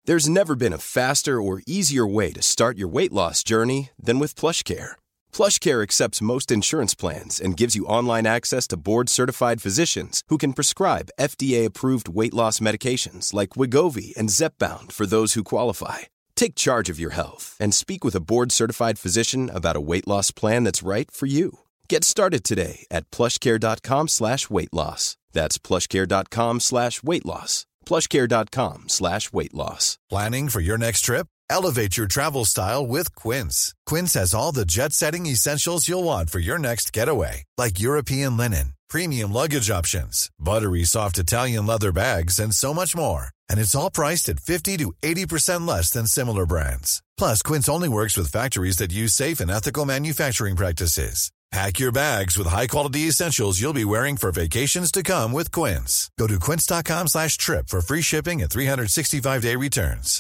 There's never been a faster or easier way to start your weight loss journey than with PlushCare. PlushCare accepts most insurance plans and gives you online access to board-certified physicians who can prescribe FDA-approved weight loss medications like Wegovy and Zepbound for those who qualify. Take charge of your health and speak with a board-certified physician about a weight loss plan that's right for you. Get started today at plushcare.com/weightloss. That's plushcare.com/weightloss. plushcare.com/weightloss. Planning for your next trip? Elevate your travel style with Quince. Quince has all the jet-setting essentials you'll want for your next getaway, like European linen, premium luggage options, buttery soft Italian leather bags, and so much more. And it's all priced at 50 to 80% less than similar brands. Plus, Quince only works with factories that use safe and ethical manufacturing practices. Pack your bags with high-quality essentials you'll be wearing for vacations to come with Quince. Go to quince.com/trip for free shipping and 365-day returns.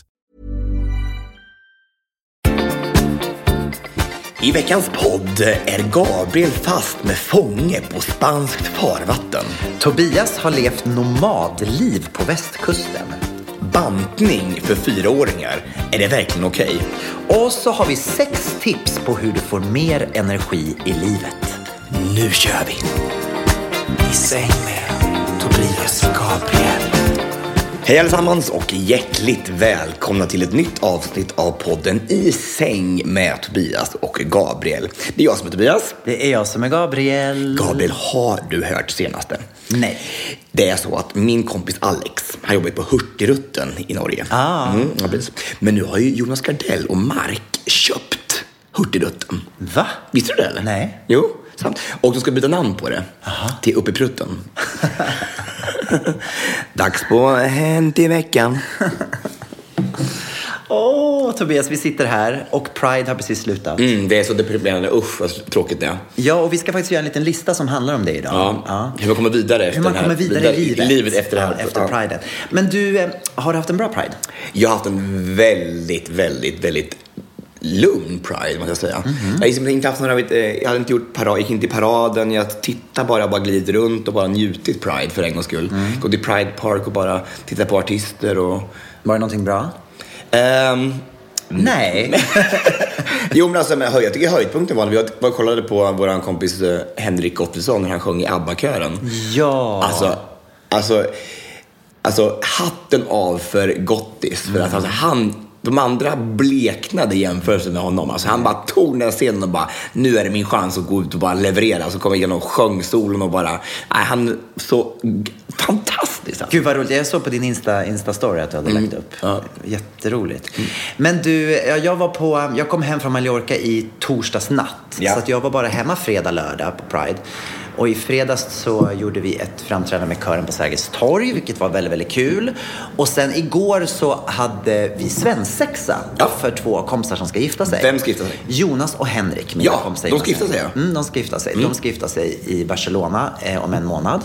I veckans podd är Gabriel fast med fånge på spanskt farvatten. Tobias har levt nomadliv på västkusten. Bantning för 4-åringar. Är det verkligen okej? Och så har vi 6 tips på hur du får mer energi i livet. Nu kör vi! I säng med Tobias och Gabriel. Hej allesammans och hjärtligt välkomna till ett nytt avsnitt av podden I säng med Tobias och Gabriel. Det är jag som är Tobias. Det är jag som är Gabriel. Gabriel, har du hört senaste? Nej. Det är så att min kompis Alex, han jobbar på Hurtigruten i Norge. Men nu har ju Jonas Gardell och Mark köpt Hurtigruten. Va? Visste du det eller? Nej. Jo, sant. Och de ska byta namn på det. Till Uppe i Prutten. Dags på Hänt i veckan. Tobias, vi sitter här och Pride har precis slutat. Det är så deprimerande. Usch, vad tråkigt det är. Ja, och vi ska faktiskt göra en liten lista som handlar om det idag. Ja. Hur man kommer vidare efter i livet efter det här. Efter Pride. Men du, har du haft en bra Pride? Jag har haft en väldigt, väldigt, väldigt lugn Pride, måste jag säga. Jag hade inte gjort parad, gick inte i paraden. Jag tittade bara glidit runt och bara njutit Pride för en gångs skull. Gå till Pride Park och bara titta på artister. Och... Var det någonting bra? Nej. Jo, men alltså, jag tycker höjdpunkten var när vi kollade på våran kompis Henrik Gottfridsson när han sjöng i ABBA-kören. Ja. Alltså hatten av för Gottis. För att de andra bleknade i jämförelse med honom. Alltså han bara tog den här scenen och bara, nu är det min chans att gå ut och bara leverera. Så kom jag igenom sjöngsolen och bara, han så fantastisk. Alltså. Gud vad roligt, jag såg på din Insta-story att du hade lagt upp. Ja. Jätteroligt. Men du, jag kom hem från Mallorca i torsdags natt. Ja. Så att jag var bara hemma fredag, lördag på Pride. Och i fredags så gjorde vi ett framträdande med kören på Sergels torg, vilket var väldigt, väldigt kul. Och sen igår så hade vi svensexa för 2 kompisar som ska gifta sig. Vem ska gifta sig? Jonas och Henrik, mina kompisar. De ska gifta sig, de ska gifta sig. De ska gifta sig i Barcelona om en månad.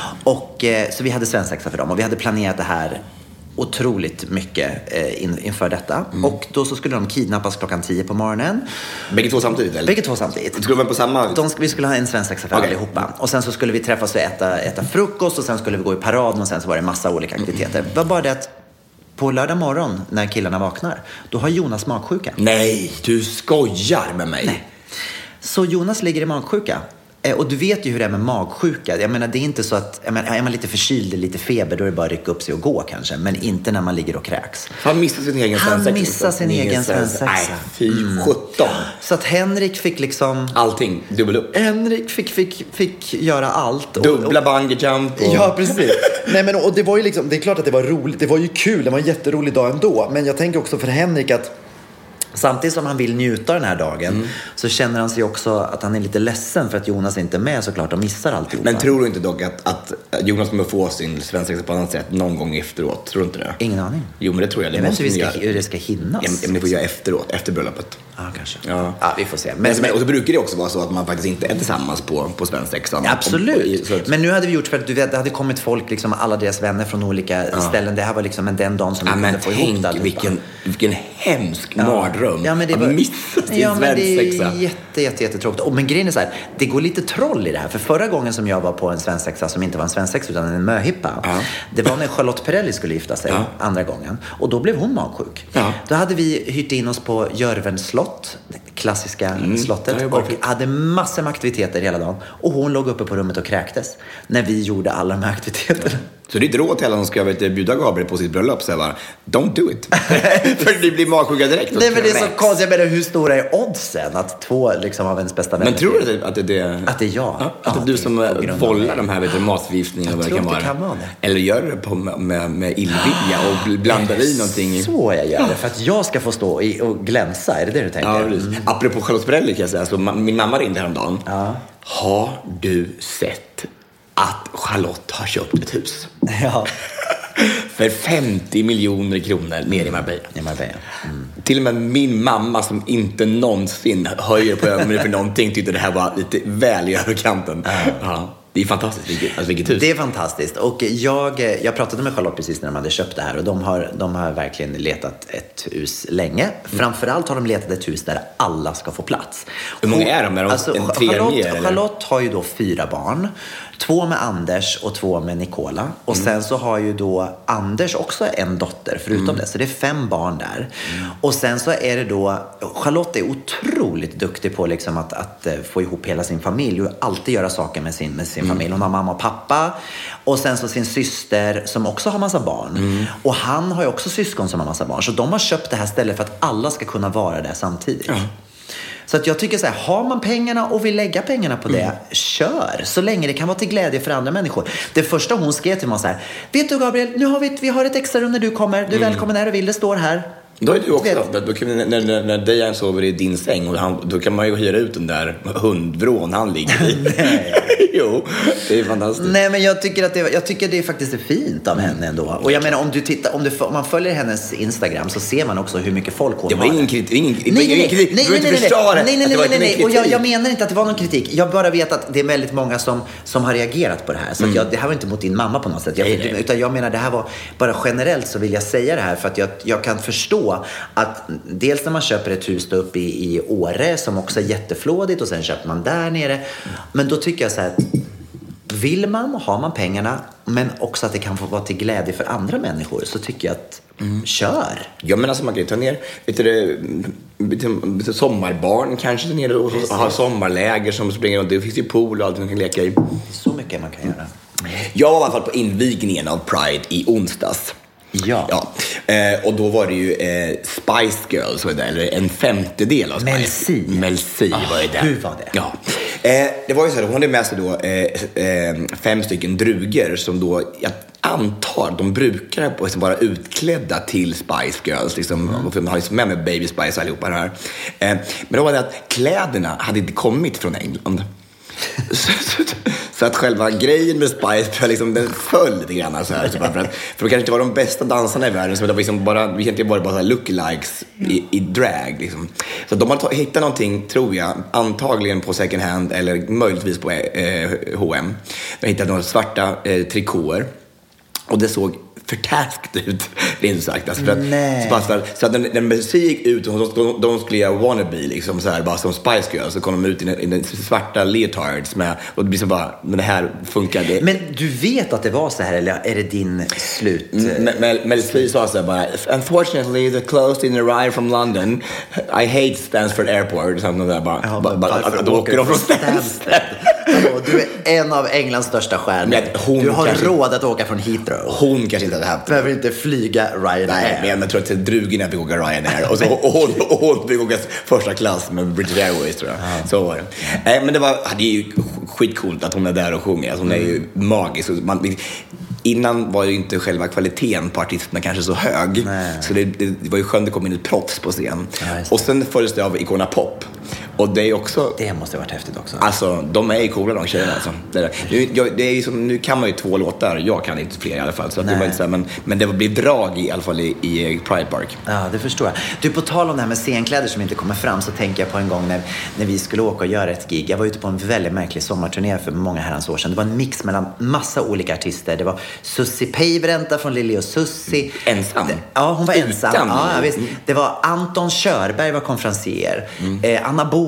Och så vi hade svensexa för dem. Och vi hade planerat det här otroligt mycket inför detta. Och då så skulle de kidnappas 10:00 på morgonen. Bägge två samtidigt, eller? Bägge två samtidigt. Skulle de vara på samma? Vi skulle ha en svensexa för allihopa. Och sen så skulle vi träffas och äta frukost. Och sen skulle vi gå i paraden. Och sen så var det massa olika aktiviteter. Det var bara det att på lördag morgon när killarna vaknar, då har Jonas magsjuka. Nej, du skojar med mig. Nej. Så Jonas ligger i magsjuka. Och du vet ju hur det är med magsjuka. Jag menar, det är inte så att är man lite förkyld, lite feber, då är det bara att rycka upp sig och gå kanske. Men inte när man ligger och kräks. Han missar sin egen svensexa. Han missar sin egen svensexa. Nej, fy 17. Så att Henrik fick liksom... Allting, dubbel upp. Henrik fick göra allt. Dubbla bungee jump. Ja, precis. Nej, men och det var ju liksom, det är klart att det var roligt. Det var ju kul, det var en jätterolig dag ändå. Men jag tänker också för Henrik att samtidigt som han vill njuta den här dagen så känner han sig också att han är lite ledsen för att Jonas inte är med, såklart, och missar alltihop. Men tror du inte dock att Jonas kommer få sin svensexa på annat sätt någon gång efteråt? Tror du inte det? Ingen aning. Jo, men det tror jag. Jag vet inte hur det ska hinnas. Men det får göra efteråt, efter bröllopet. Ja, kanske. Ja, vi får se. Och så brukar det också vara så att man faktiskt inte är tillsammans på svensexan. Absolut. Men nu hade vi gjort för att du vet, det hade kommit folk, liksom alla deras vänner från olika ställen. Det här var liksom den dagen som vi kunde få ihop det. Vilken hemsk mardröm. Ja, men det var... missa sin svensexa. Det är jättetråkigt. Men grejen är så här, det går lite troll i det här. För förra gången som jag var på en svensexa som inte var en svensexa utan en möhippa. Det var när Charlotte Perrelli skulle gifta sig andra gången. Och då blev hon magsjuk. Då hade vi hyrt in oss på Jörvens slott, klassiska slottet. Och vi hade massor med aktiviteter hela dagen. Och hon låg uppe på rummet och kräktes när vi gjorde alla de här aktiviteterna. Så det är ett råd till alla som ska bjuda Gabriel på sitt bröllop. Så bara, don't do it. För det blir magsjuka direkt. Nej, men det är så konstigt. Jag menar, hur stora är oddsen att två liksom av ens bästa vänner... Men tror du att det är... Att det är jag? Ja, att det är du som bollar de här matförgiftningarna. Jag tror att det kan vara det. Eller gör det med illvilja och blandar i någonting. Så jag gör det. För att jag ska få stå och glänsa. Är det du tänker? Ja, apropå Charlotte Perrelli kan jag säga. Så min mamma ringde häromdagen. Har du sett att Charlotte har köpt ett hus? Ja. För 50 miljoner kronor nere i Marbella. Till och med min mamma som inte någonsin höjer på ögonen för någonting tyckte det här var lite väl i överkanten. Det är fantastiskt, vilket hus. Det är fantastiskt. Och jag pratade med Charlotte precis när de hade köpt det här. Och de har verkligen letat ett hus länge. Framförallt har de letat ett hus där alla ska få plats. Hur många är de? Charlotte har ju då 4 barn. 2 med Anders och 2 med Nicola. Och sen så har ju då Anders också en dotter förutom det. Så det är 5 barn där. Och sen så är det då... Charlotte är otroligt duktig på liksom att få ihop hela sin familj. Och alltid göra saker med sin familj. Hon har mamma och pappa. Och sen så sin syster som också har massa barn. Och han har ju också syskon som har massa barn. Så de har köpt det här stället för att alla ska kunna vara där samtidigt. Så att jag tycker så här, har man pengarna och vill lägga pengarna på det, kör. Så länge det kan vara till glädje för andra människor. Det första hon skrev till mig var så här: vet du Gabriel, nu har vi har ett extra rum när du kommer. Du är välkommen när du vill, det står här. Då är du också, då kan, när Dejan sover i din säng och då kan man ju hyra ut den där hundvrån han ligger i. Jo, det är fantastiskt. Nej, men jag tycker det faktiskt är fint av henne ändå. Och jag menar, om man följer hennes Instagram så ser man också hur mycket folk hon har. Det var ingen kritik. Nej. Och jag menar inte att det var någon kritik. Jag bara vet att det är väldigt många som har reagerat på det här. Så att det här var inte mot din mamma på något sätt. Utan jag menar, det här var bara generellt, så vill jag säga det här för att jag kan förstå att dels när man köper ett hus då uppe i Åre som också är jätteflådigt och sen köper man där nere. Men då tycker jag så här, vill man, har man pengarna men också att det kan få vara till glädje för andra människor, så tycker jag att kör. Ja, men alltså man kan ju ta ner lite sommarbarn kanske nere och ha sommarläger som springer runt. Det finns ju pool och allt man kan leka i. Så mycket man kan göra. Jag var i alla fall på invigningen av Pride i onsdags. Ja. Och då var det ju Spice Girls, eller en femtedel av Spice. Mel C var det där. Hur var det? Ja. Det var ju så här, hon hade med sig då 5 stycken druger som då, jag antar, de brukar liksom vara utklädda till Spice Girls. Liksom, de har ju med Baby Spice allihopa här. Men då var det att kläderna hade inte kommit från England. Så att själva grejen med Spice liksom, den föll lite grann så här, för de kanske inte var de bästa dansarna i världen, så det var liksom vi egentligen bara så här lookalikes i drag liksom. Så de har hittat någonting, tror jag, antagligen på second hand eller möjligtvis på H&M. De har hittat några svarta trikåer och det såg förtärskt ut, rent sagt. Alltså så att den musik ut och de skulle göra wannabe liksom så här, bara som Spice Girls, så kom de ut i den svarta leotards med, och det blir så bara, men det här funkade. Men du vet att det var så här, eller är det din slut? Mel C sa så här bara: unfortunately the clothes didn't arrive from London. I hate Stansted Airport. Sånt där bara att åker de från Stansted. Du är en av Englands största stjärnor. Du har råd att åka från Heathrow. Hon kanske inte hade haft. Behöver inte flyga Ryanair. Nej, men jag tror att drugerna fick åka Ryanair. Och hon fick åka första klass med British Airways, tror jag. Så var det. Men det är ju skitcoolt att hon är där och sjunger. Alltså, hon är ju magisk. Innan var ju inte själva kvaliteten på artisterna kanske så hög. Nej. Så det var ju skönt att komma in ett proffs på scen. Ja, och sen följdes det av Icona Pop. Och det är också... Det måste ha varit häftigt också. Alltså, de är ju coola, de tjejerna. Alltså. Det är ju som, nu kan man ju 2 låtar. Jag kan inte fler i alla fall. Så det var inte så här, men det blir drag i alla fall i Pride Park. Ja, det förstår jag. Du, på tal om det här med scenkläder som inte kommer fram, så tänker jag på en gång när vi skulle åka och göra ett gig. Jag var ute på en väldigt märklig sommarturné för många herrans år sedan. Det var en mix mellan massa olika artister. Det var Susie Päivärinta från Lili och Susie. Ensam? Ja, hon var ensam. Ja, visst. Det var Anton Körberg var konferencier. Anna Bo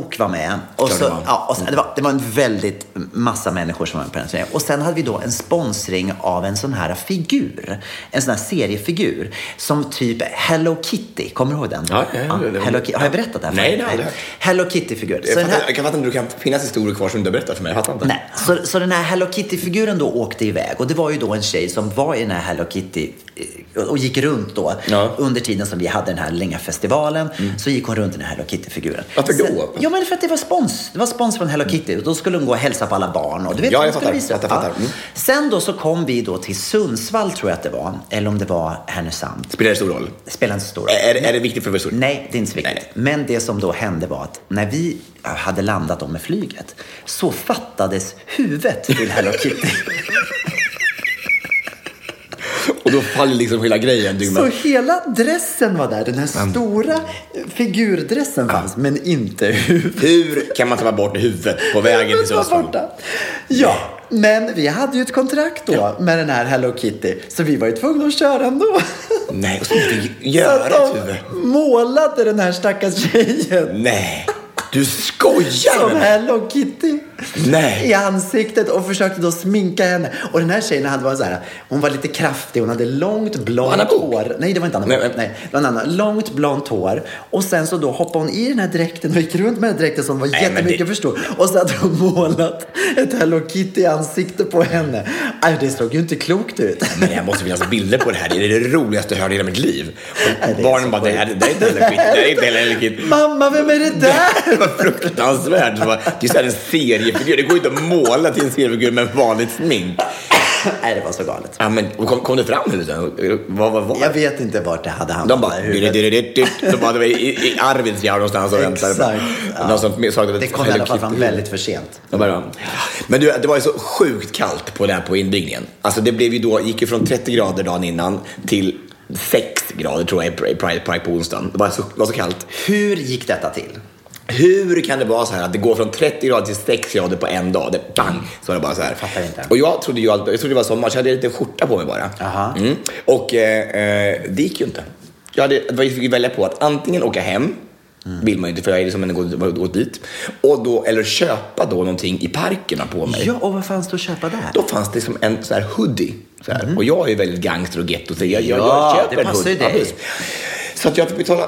Book var med. Och så, det var en väldigt massa människor som var med på den serien. Och sen hade vi då en sponsring av en sån här figur. En sån här seriefigur. Som typ Hello Kitty. Kommer du ihåg den? Ja. Hello Kitty. Har jag berättat det här? Nej. Hello Kitty-figur. Jag kan fatta inte, du kan finnas historier kvar som du har berättat för mig. Jag fattar inte. Nej, så den här Hello Kitty-figuren då åkte iväg. Och det var ju då en tjej som var i den här Hello Kitty och gick runt då under tiden som vi hade den här länge festivalen. Så gick hon runt i den här Hello Kitty-figuren. Varför då? Ja, men för att det var spons från Hello Kitty. Och då skulle hon gå och hälsa på alla barn. Och du vet, jag fattar. Sen då så kom vi då till Sundsvall, tror jag att det var. Eller om det var Härnösand. Spelar det stor roll? Spelar inte stor roll. Är det viktigt för vår historia? Nej, det är inte så viktigt. Men det som då hände var att när vi hade landat då med flyget så fattades huvudet till Hello Kitty. Och då faller liksom hela grejen. Så hela dressen var där. Den här stora figurdressen fanns, men inte huvudet. Hur kan man ta bort huvudet på vägen till Sundsvall? Ja, men vi hade ju ett kontrakt då med den här Hello Kitty. Så vi var ju tvungna att köra ändå. Nej, och så göra ett huvud. Målade den här stackars tjejen. Nej. Du skojar! Som Hello Kitty. Nej. I ansiktet och försökte då sminka henne. Och den här tjejen hade varit så här, hon var lite kraftig, hon hade långt blont hår. Nej, det var inte Anna Book. Nej, det var en annan. Långt blont hår. Och sen så då hoppade hon i den här dräkten och gick runt med den dräkten som var jättemycket förstå. Och så hade hon målat ett Hello Kitty ansikte på henne. Aj, det såg ju inte klokt ut. Men jag måste finnas bilder på det här. Det är det roligaste jag hört i hela mitt liv. Och barnen bara, det är inte Hello Kitty. Det är inte Hello Kitty. Mamma, vem är det där? Det var fruktansvärt. Det är så här en seriefigur. Det går inte att måla till en seriefigur med vanligt smink. Nej, det var så galet. Ja, men kom det fram nu? Vad var det? Jag vet inte vart det hade hamnat. De bara, de bara, det var i Arvidsjaur någonstans och väntade. Exakt. Ja. Det kom i alla fall fram väldigt för sent. Men du, det var ju så sjukt kallt på inbyggningen. Alltså det blev ju då, gick ju från 30 grader dagen innan till 6 grader tror jag i Pride på onsdagen. Det var så kallt. Hur gick detta till? Hur kan det vara så här att det går från 30 grader till 6 grader på en dag? Det bang, så var det bara så här. Fattar inte. Och jag trodde det var sommar, så jag hade lite skjorta på mig bara. Och det gick ju inte. Jag fick välja på att antingen åka hem, vill man ju inte för jag är liksom en gått dit, och då, eller köpa då någonting i parkerna på mig. Ja, och vad fanns det att köpa där? Då fanns det som en så här hoodie. Så här. Och jag är ju väldigt gangster och ghetto, så jag köper det passar en hoodie. dig. Så att jag fick betala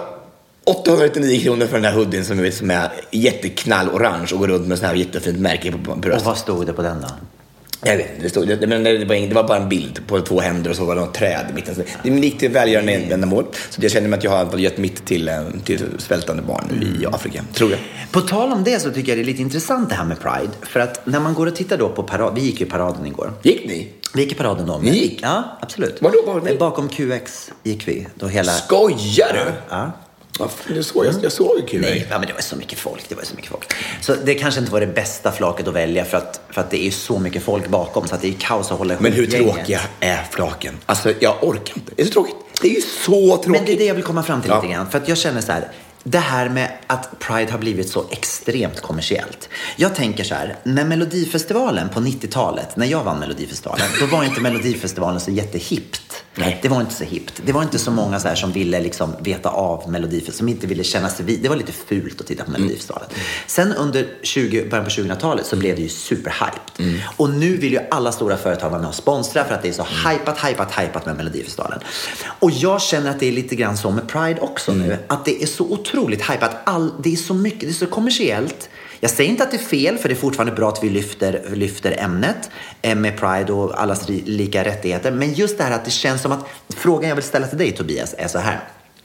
899 kronor för den här hoodien som är jätteknall orange och går runt med sån här jättefint märke på bröstet. Och vad stod det på den då? Jag vet inte, det var bara en bild på 2 händer och så var det något träd i mitten. Det är lite välgörande ändamål. Så jag känner mig att jag har gett mitt till svältande barn nu i Afrika, tror jag. På tal om det så tycker jag det är lite intressant det här med Pride. För att när man går och tittar då på parad, vi gick ju paraden igår. Gick ni? Vi gick i paraden då. Ni gick? Ja, absolut. Var ni? Bakom QX gick vi. Då hela... Skojar du? Ja. Ja, jag såg ju kul. Nej, men det var så mycket folk. Så det kanske inte var det bästa flaket att välja för att det är så mycket folk bakom så att det är kaos att hålla ihop. Men hur tråkiga är flaken? Alltså, jag orkar inte. Det är så tråkigt. Det är ju så tråkigt. Men det är det jag vill komma fram till lite grann. För att jag känner så här, det här med att Pride har blivit så extremt kommersiellt. Jag tänker så här, när Melodifestivalen på 90-talet, när jag vann Melodifestivalen, då var inte Melodifestivalen så jättehippt. Nej. Det var inte så hippt. Det var inte så många så här som ville liksom veta av Melodifestivalen, som inte ville känna sig vid. Det var lite fult att titta på Melodifestivalen. Sen under början på 2000-talet så blev det ju superhyped. Och nu vill ju alla stora företag vara med och sponsra för att det är så hypat med Melodifestivalen. Och jag känner att det är lite grann så med Pride också nu. Att det är så otroligt hypat. Det är så mycket, det är så kommersiellt. Jag säger inte att det är fel, för det är fortfarande bra att vi lyfter ämnet med Pride och allas lika rättigheter. Men just det här att det känns som att, frågan jag vill ställa till dig Tobias är så här.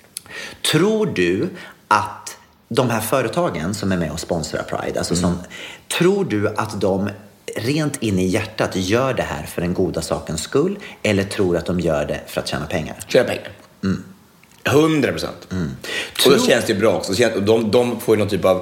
Tror du att de här företagen som är med och sponsrar Pride, alltså tror du att de rent in i hjärtat gör det här för den goda sakens skull, eller tror att de gör det för att tjäna pengar? Tjäna pengar. 100%. Och då känns det bra också. De får ju någon typ av...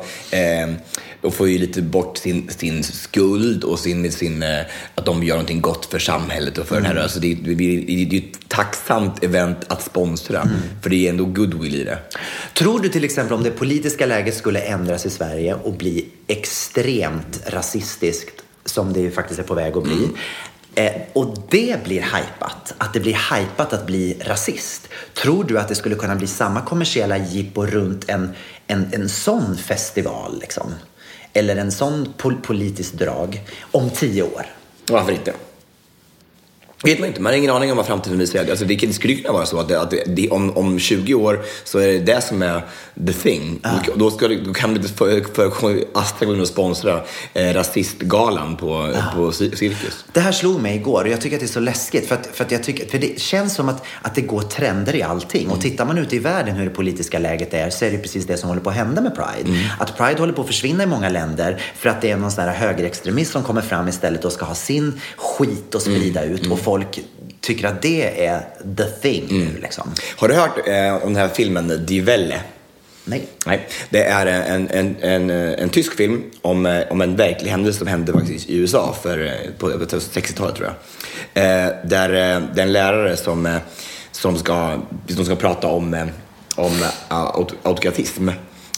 de får ju lite bort sin skuld och sin att de gör någonting gott för samhället och för den här rörelsen. Det är ett tacksamt event att sponsra. För det är ändå goodwill i det. Tror du till exempel om det politiska läget skulle ändras i Sverige och bli extremt rasistiskt, som det faktiskt är på väg att bli, Och det blir hypat. Att det blir hypat att bli rasist. Tror du att det skulle kunna bli samma kommersiella jippo runt en sån festival liksom? Eller en sån politisk drag om 10 år? Varför inte? Vet man inte, man har ingen aning om vad framtiden visar. Alltså det skulle kunna vara så att om 20 år så är det som är the thing. Då kan det för Astra gå in och sponsra rasistgalan på Cirkus. Det här slog mig igår och jag tycker att det är så läskigt för det känns som att det går trender i allting. Och tittar man ut i världen hur det politiska läget är, så är det precis det som håller på att hända med Pride. Att Pride håller på att försvinna i många länder för att det är någon sån här högerextremist som kommer fram istället och ska ha sin skit att sprida ut. Och folk tycker att det är the thing nu liksom. Har du hört om den här filmen Die Welle? Nej. Det är en tysk film om en verklig händelse som hände faktiskt i USA på 60-talet tror jag. Där den lärare som ska prata om autokratism,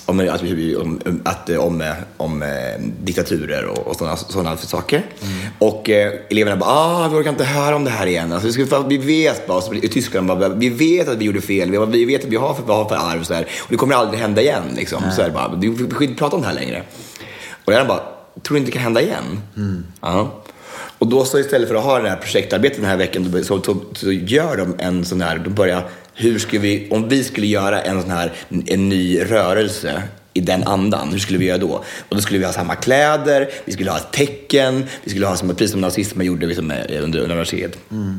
om diktaturer och sådana saker. Och eleverna bara, vi orkar inte höra om det här igen. Alltså, vi vet bara, så i Tyskland bara, vi vet att vi gjorde fel, vi vet att vi har för arv så här, och det kommer aldrig hända igen liksom. Så här, bara, vi får inte prata om det här längre. Och jag bara, tror du inte det kan hända igen? Och då så istället för att ha det här projektarbetet den här veckan så gör de en sån här, de börjar, om vi skulle göra en ny rörelse i den andan, hur skulle vi göra då? Och då skulle vi ha samma kläder, vi skulle ha ett tecken, vi skulle ha precis som nazismen gjorde liksom, under universitet.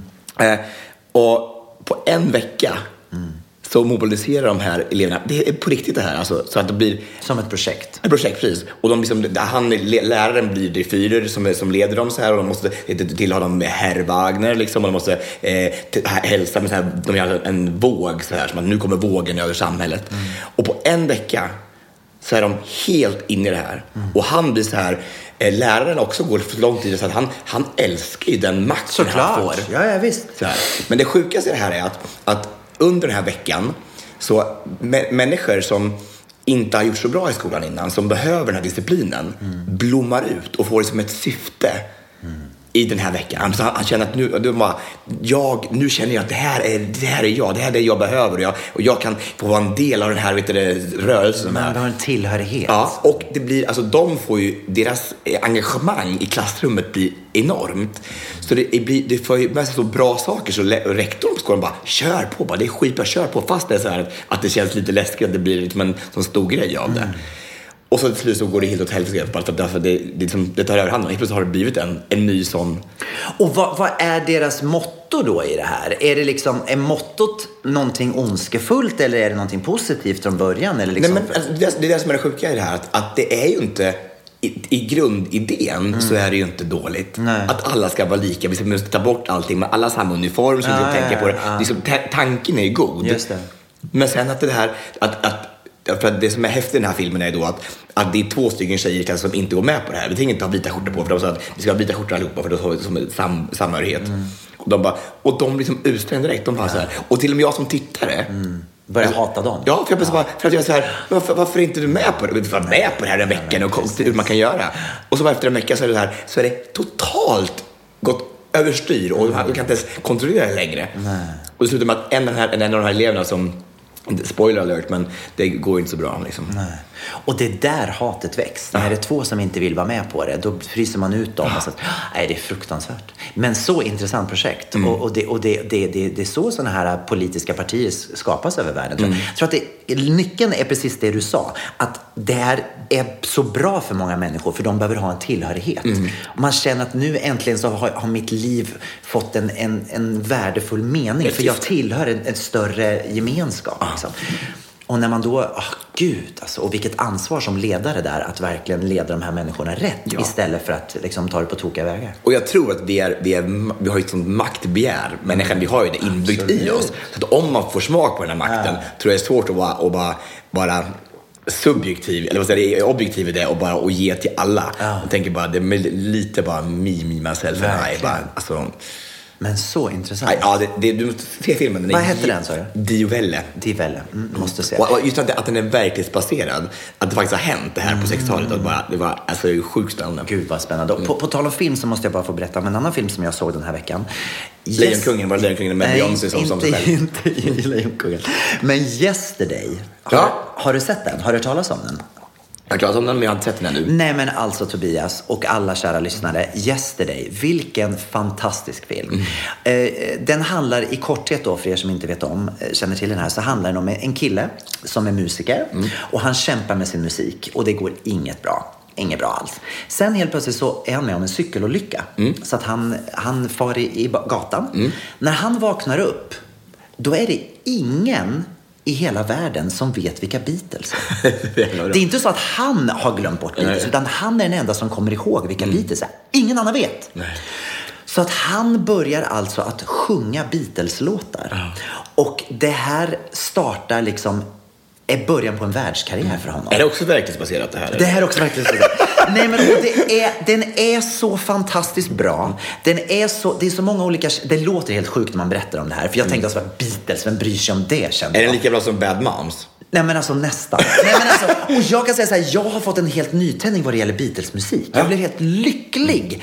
Och på en vecka så mobiliserar de här eleverna. Det är på riktigt det här. Alltså, så att det blir som ett projekt. Ett projekt, precis. Och de liksom, läraren blir det fyrer som leder dem så här. Och de måste tillhöra dem med herr Wagner. Liksom, och de måste hälsa med så här. De gör en våg så här. Som att nu kommer vågen över samhället. Och på en vecka så är de helt inne i det här. Och han blir så här. Läraren också går för lång tid så att han älskar ju den makten han får. Ja, visst. Så här. Men det sjukaste i det här är att under den här veckan så människor som inte har gjort så bra i skolan innan, som behöver den här disciplinen, blommar ut och får liksom ett syfte i den här veckan. Han känner att nu känner jag att det här är jag, det här är det jag behöver och jag kan få vara en del av den här rörelsen. Man har en tillhörighet. Ja, och det blir, alltså de får ju, deras engagemang i klassrummet blir enormt. Så det får ju med sig så bra saker så rektorn på skolan bara kör på, bara, det är skitbra, kör på, fast det är så här att det känns lite läskigt att det blir liksom en sån stor grej av det. Och så till slut så går det helt åt helvete därför det tar över handen. Plötsligt har det blivit en ny sån. Och vad är deras motto då i det här? Är det liksom, är mottot någonting ondskefullt eller är det någonting positivt från början? Eller liksom? Nej, men det är det som är det sjuka i det här. Att det är ju inte, i grundidén så är det ju inte dåligt. Nej. Att alla ska vara lika. Vi måste ta bort allting med alla samma uniform som vi tänker på det. Liksom, tanken är ju god. Just det. Men sen att det här för att det som är häftigt i den här filmen är då att det är 2 stycken tjejer som inte går med på det här. Vi tänker inte ha vita skjortor på, för de sa att vi ska ha vita skjortor allihopa, för då har vi som samhörighet. Och de liksom utstränger direkt. De bara så här, och till och med jag som tittare börjar hata dem. Ja, för att jag är så här, varför är inte du med på det? Du var med på det här en veckan och hur man kan göra. Och så efter en vecka så är det totalt gått överstyr och man kan inte ens kontrollera det längre. Och det slutar med att en av de här eleverna som, spoiler alert, men det går inte så bra liksom. Nej. Och det där hatet väcks. När det är 2 som inte vill vara med på det, då fryser man ut dem och så att, nej, det är fruktansvärt. Men så intressant projekt. Och det är så sådana här politiska partier skapas över världen. Jag tror att nyckeln är precis det du sa, att det här är så bra för många människor, för de behöver ha en tillhörighet. Man känner att nu äntligen så har mitt liv fått en värdefull mening, för jag tillhör en större gemenskap liksom. Och när man då, och vilket ansvar som ledare där att verkligen leda de här människorna rätt istället för att liksom ta det på tokiga vägar. Och jag tror att vi har ju ett sånt maktbegär, människan, vi har ju det inbyggt i oss. Så att om man får smak på den här makten, tror jag det är svårt att bara subjektiv, eller vad säger jag, objektiv i det och bara att ge till alla. Jag tänker bara, det är lite bara me myself and I. Alltså, Men så intressant. Ja, du måste se filmen. Vad heter den, sa du? Dio Velle. Måste se. Och just att den är verklighetsbaserad. Att det faktiskt har hänt det här på 60-talet. Det var alltså sjukt spännande. Gud vad spännande. På tal om film så måste jag bara få berätta om en annan film som jag såg den här veckan. Lejonkungen med Beyoncé som sig själv. Inte Lejonkungen. Men Yesterday. Har du sett den? Har du hört talas om den? Jag har klarat om den, men jag har inte sett den ännu. Nej, men alltså Tobias och alla kära lyssnare, Yesterday, vilken fantastisk film. Den handlar i korthet då, för er som inte vet om, känner till den här, så handlar den om en kille som är musiker och han kämpar med sin musik och det går inget bra. Inget bra alls. Sen helt plötsligt så är han med om en cykelolycka. Så att han far i gatan. När han vaknar upp, då är det ingen i hela världen som vet vilka Beatles är. Det är inte så att han har glömt bort Beatles, utan han är den enda som kommer ihåg vilka Beatles är. Ingen annan vet. Nej. Så att han börjar alltså att sjunga Beatles-låtar. Och det här startar liksom är början på en världskarriär för honom. Är det också verklighetsbaserat det här? Det här är också verklighetsbaserat. Nej, men den är så fantastiskt bra. Det är så många olika... Det låter helt sjukt när man berättar om det här. För jag tänkte alltså, Beatles, vem bryr sig om det? Kände är den lika bra som Bad Moms? Nej, men alltså nästan. Nej, men alltså, och jag kan säga så här, jag har fått en helt nytändning vad det gäller Beatles musik. Jag blev helt lycklig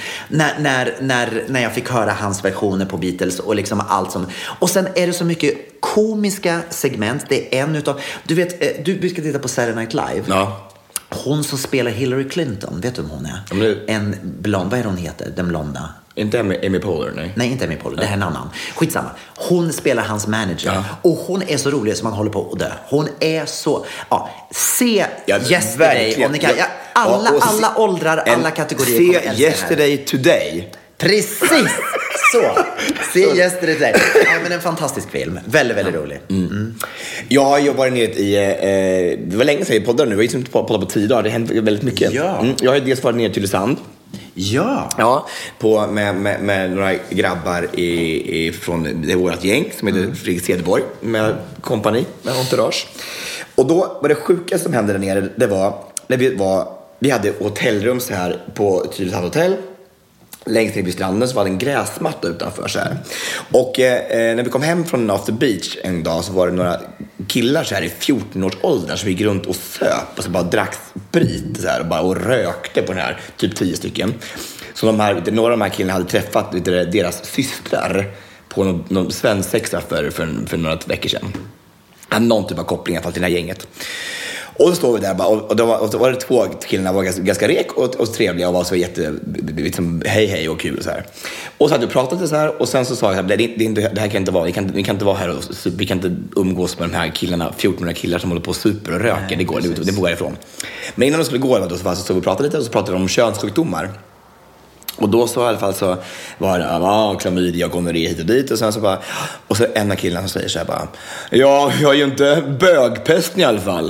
när jag fick höra hans versioner på Beatles och liksom allt som... Och sen är det så mycket komiska segment. Det är en utav... Du vet, du brukar titta på Saturday Night Live. Ja. Hon som spelar Hillary Clinton, vet du vem hon är? En blond, vad är hon heter? Den blonda. Inte Amy Poehler, nej. Nej, inte Amy Poehler, det här är en annan. Skitsamma. Hon spelar hans manager. Ja. Och hon är så rolig som man håller på att dö. Hon är så... Ja, se Yesterday om ni kan. Alla åldrar, alla kategorier. Se Yesterday Today. Precis! Så, se Yesterday Today. Ja, men en fantastisk film. Väldigt, väldigt rolig. Jag jobbade nere det var länge sedan jag poddade nu. Jag har inte poddat på 10 dagar. Det händer väldigt mycket. Ja. Jag har dels varit nere till Tylösand. Ja, med några grabbar från vårt gäng som heter Fredrik Cederborg med kompani, med entourage. Och då var det sjukaste som hände där nere, det var när vi hade hotellrum så här på Tylösand hotell. Längst ner vid stranden så var det en gräsmatta utanför så här. Och när vi kom hem från After Beach en dag så var det några killar så här i 14-årsåldern som gick runt och söp och så bara drack sprit så här, och rökte på den här, typ 10 stycken. Så några av de här killarna hade träffat deras systrar på någon svensexa för några veckor sedan. Någon typ av koppling i alla fall till det här gänget. Och så står vi där bara, och då var det 2 killarna var ganska rek och trevliga och var så liksom, hej och kul så här. Och så hade vi pratat så här och sen så sa jag det här kan inte vara, vi kan inte vara här och vi kan inte umgås med de här killarna, 1400 killar som håller på och super och röker. Nej, det går ifrån. Men innan de skulle gå då så vi pratade lite och så pratade de om könssjukdomar. Och då så i alla fall så var det klamydia och gonorré hit och dit och sen så bara, och så en av killarna som säger så här bara, ja, jag är ju inte bögpesten i alla fall.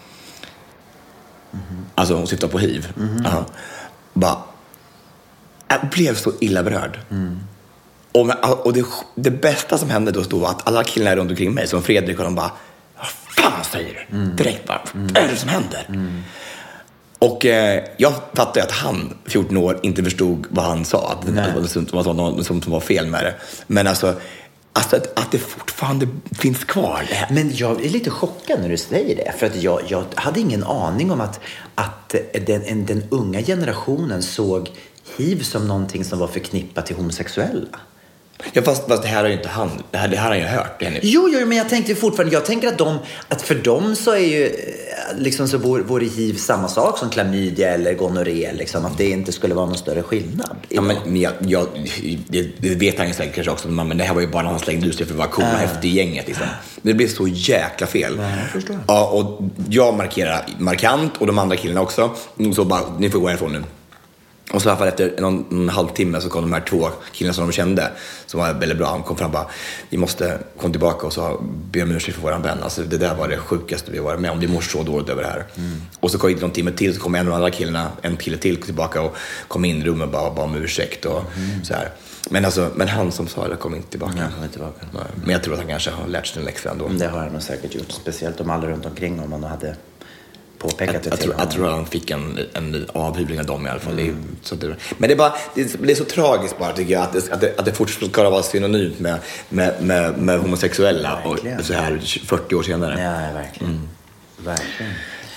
Alltså hon syftar på hiv. Bara, jag blev så illa berörd. Och det bästa som hände då stod var att alla killarna runt omkring mig som Fredrik och de bara, vad fan säger du? Direkt bara, vad är det som händer? Och jag fattade att han, 14 år, inte förstod vad han sa. Att det var något som var fel med det. Men alltså att det fortfarande finns kvar. Men jag är lite chockad när du säger det. För att jag hade ingen aning om att den unga generationen såg hiv som någonting som var förknippat till homosexuella. Ja, fast det här har ju inte han. Det här har jag hört. Jo, men jag tänkte fortfarande. Jag tänker att för dem så är ju liksom så vore hiv samma sak som klamydia eller gonorré, liksom, att det inte skulle vara någon större skillnad. Ja, men det vet han ju säkert kanske också, men det här var ju bara när han slängde ut sig för att vara cool och häftig i gänget liksom. Det blev så jäkla fel. Ja, jag förstår. Ja, och jag markerar markant och de andra killarna också. Så bara, ni får gå härifrån nu. Och så i alla fall efter en halvtimme så kom de här 2 killarna som de kände, som var väldigt bra. Han kom fram och bara, vi måste komma tillbaka och så be om ursäkt för våran vän. Alltså det där var det sjukaste vi var med om. Vi mår så dåligt över det här. Och så kom det någon timme till, så kom en av de andra killarna, en kille till tillbaka och kom in i rummet och bara om ursäkt och så här. Men han som sa det kom inte tillbaka. Ja, kom inte tillbaka. Men jag tror att han kanske har lärt sig en läxa ändå. Det har han nog säkert gjort, speciellt om alla runt omkring om han hade påpekat det till honom. Jag tror han fick en avhyvling av dem i alla fall. Men det är så tragiskt bara, tycker jag, att det fortfarande ska vara synonymt med homosexuella och så här 40 år senare. Ja, verkligen. Verkligen.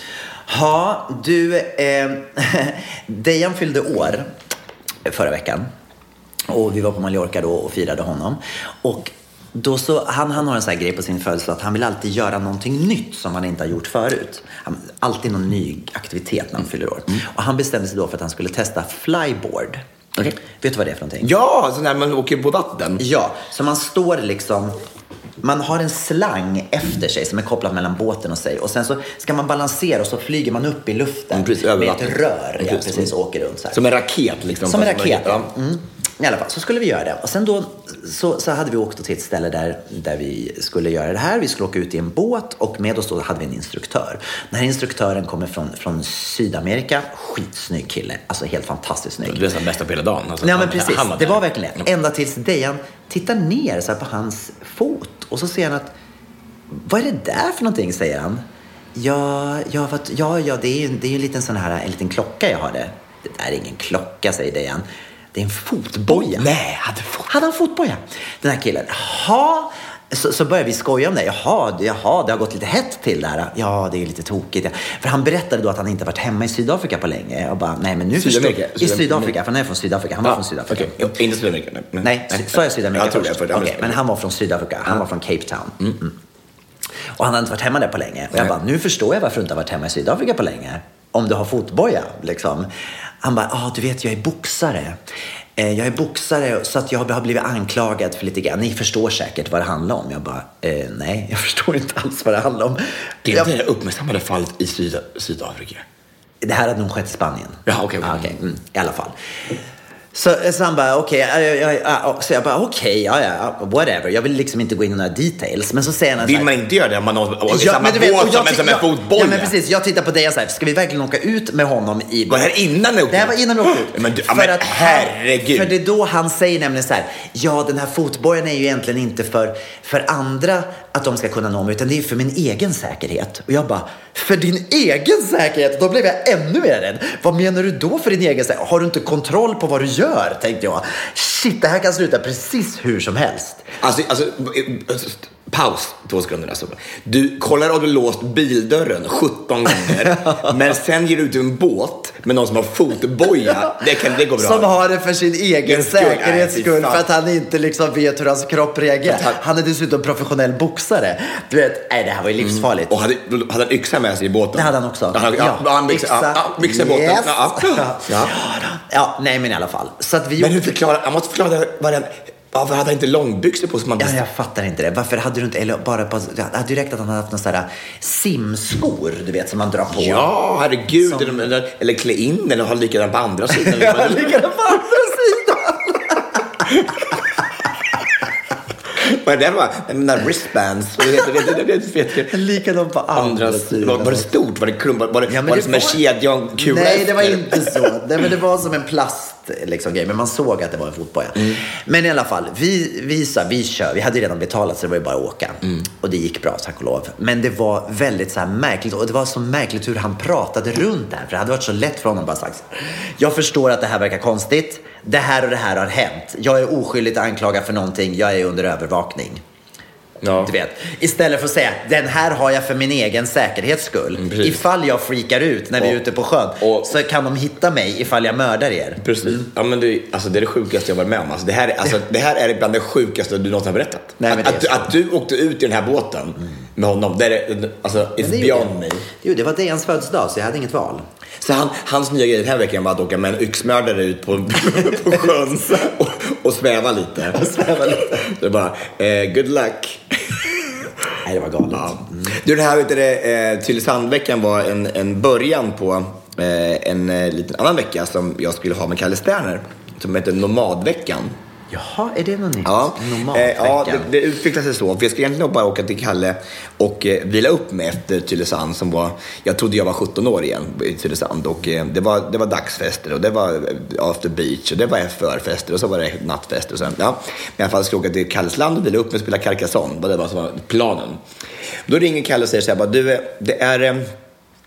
Ja, du, Dejan fyllde år förra veckan. Och vi var på Mallorca då och firade honom. Och då så, han har en sån här grej på sin födelsedag att han vill alltid göra någonting nytt som han inte har gjort förut. Alltid någon ny aktivitet när han fyller år. Och han bestämde sig då för att han skulle testa flyboard. Okay. Vet du vad det är för någonting? Ja, så när man åker på vatten. Ja, så man står liksom... Man har en slang efter sig som är kopplad mellan båten och sig. Och sen så ska man balansera och så flyger man upp i luften med ett rör. Ja, precis, åker runt så här. Som en raket liksom. Som en raket, ja. I alla fall, så skulle vi göra det. Och sen då så hade vi åkt till ett ställe där vi skulle göra det här. Vi skulle åka ut i en båt och med oss då hade vi en instruktör. Den här instruktören kommer från Sydamerika. Skitsnygg kille. Alltså helt fantastiskt snygg. Det är den bästa på hela dagen. Alltså, ja, men precis. Det var verkligen det. Ända tills Dejan tittar ner så här på hans fot. Och så ser han att, vad är det där för någonting, säger han. Ja, det är ju en liten klocka jag har det. Det där är ingen klocka, säger Dejan. Det är en fotboja. Nej, hade han fotboja? Den här killen. Jaha. Så började vi skoja om det. Jaha, det har gått lite hett till där. Ja, det är lite tokigt. För han berättade då att han inte varit hemma i Sydafrika på länge. Jag bara, nej men nu förstår jag. I Sydafrika, för han är från Sydafrika. Han var från Sydafrika. Okay. Inte Sydamerika. Nej, så är Sydamerika först. Okay, men han var från Sydafrika. Han var från Cape Town. Och han hade inte varit hemma där på länge. Och jag bara, nu förstår jag varför du inte har varit hemma i Sydafrika på länge. Om du har fotboja, liksom. Han bara, du vet, jag är boxare. Jag är boxare så att jag har blivit anklagad för lite grann. Ni förstår säkert vad det handlar om. Jag bara, nej, jag förstår inte alls vad det handlar om. Det är inte det uppmärksammade fallet i Sydafrika. Det här hade nog skett i Spanien. Ja, okej. I alla fall. Så han bara, så jag bara, whatever. Jag vill liksom inte gå in i några details. Men så säger han vill man inte göra det om man har samma båt som en fotboll? Ja, men precis. Jag tittar på det och säger, ska vi verkligen åka ut med honom i... Var det här innan ni åkte ut? Det här var innan vi åkte ut. Men herregud. För det är då han säger nämligen så här, ja, den här fotbollen är ju egentligen inte för andra att de ska kunna nå mig, utan det är för min egen säkerhet. Och jag bara, för din egen säkerhet? Då blev jag ännu mer rädd. Vad menar du då för din egen säkerhet? Har du inte kontroll på vad du gör, tänkte jag. Shit, det här kan sluta precis hur som helst. Alltså paus 2 sekunder. Alltså. Du kollar om du låst bildörren 17 gånger. Men sen ger du ut en båt med någon som har fotboja. Det går bra. Som har det för sin egen säkerhets skull. För att han inte liksom vet hur hans kropp reagerar. Han är dessutom professionell boxare. Du vet, det här var ju livsfarligt. Och hade han yxa med sig i båten? Det hade han också. Han yxa i båten. Yes. Ja, nej, men i alla fall. Så att vi... Men hur förklarar... Jag måste förklara varför hade han inte långbyxor på som man... Ja, jag fattar inte det. Varför hade du inte... Eller bara på... Jag hade ju räknat att han hade haft någon sån här simskor, du vet, som man drar på. Ja, herregud. Som... Eller klä in eller ha likadant på andra sidan. Ja, likadant på andra sidan. Vad det var? Den där wristbands. Likadant på andra sidan. Var det stort? Var det klumpat? Var det som en kedja och en kula? Nej, det var inte så. Men det var som en plast liksom, grej. Men man såg att det var en fotboja. Men i alla fall, vi kör. Vi hade ju redan betalat, så det var ju bara att åka. Och det gick bra, tack och lov. Men det var väldigt så här märkligt. Och det var så märkligt hur han pratade runt där. För det hade varit så lätt för honom bara sagt: jag förstår att det här verkar konstigt. Det här och det här har hänt. Jag är oskyldigt anklagad för någonting. Jag är under övervakning. Ja. Du vet, istället för att säga, den här har jag för min egen säkerhets skull. Ifall jag freakar ut när vi är ute på sjön, så kan de hitta mig ifall jag mördar er. Precis. Ja, men det är det sjukaste jag varit med om. Alltså, det här är bland det sjukaste du någonsin har berättat. Nej, att du åkte ut i den här båten med honom, det är it's beyond me. Jo, det var Dejans födelsedag, så jag hade inget val. Så hans nya grej den här veckan var att åka med en yxmördare ut på sjön och sväva lite. Det är bara, good luck. Nej, det var galet. Ja. Du, det här Tylösandveckan var en början på en liten annan vecka som jag skulle ha med Kalle Sterner, som heter Nomadveckan. Jaha, är det något nytt? Ja, det utvecklade sig så. För jag skulle egentligen bara åka till Kalle och vila upp mig efter Tylösand som var... Jag trodde jag var 17 år igen i Tylösand. Och det var dagsfester och det var after beach och det var förfester och så var det nattfester. Och sen, Men i alla fall skulle jag åka till Kalles land och vila upp mig och spela Carcassonne. Det var som var planen. Då ringer Kalle och säger så här, du, det är...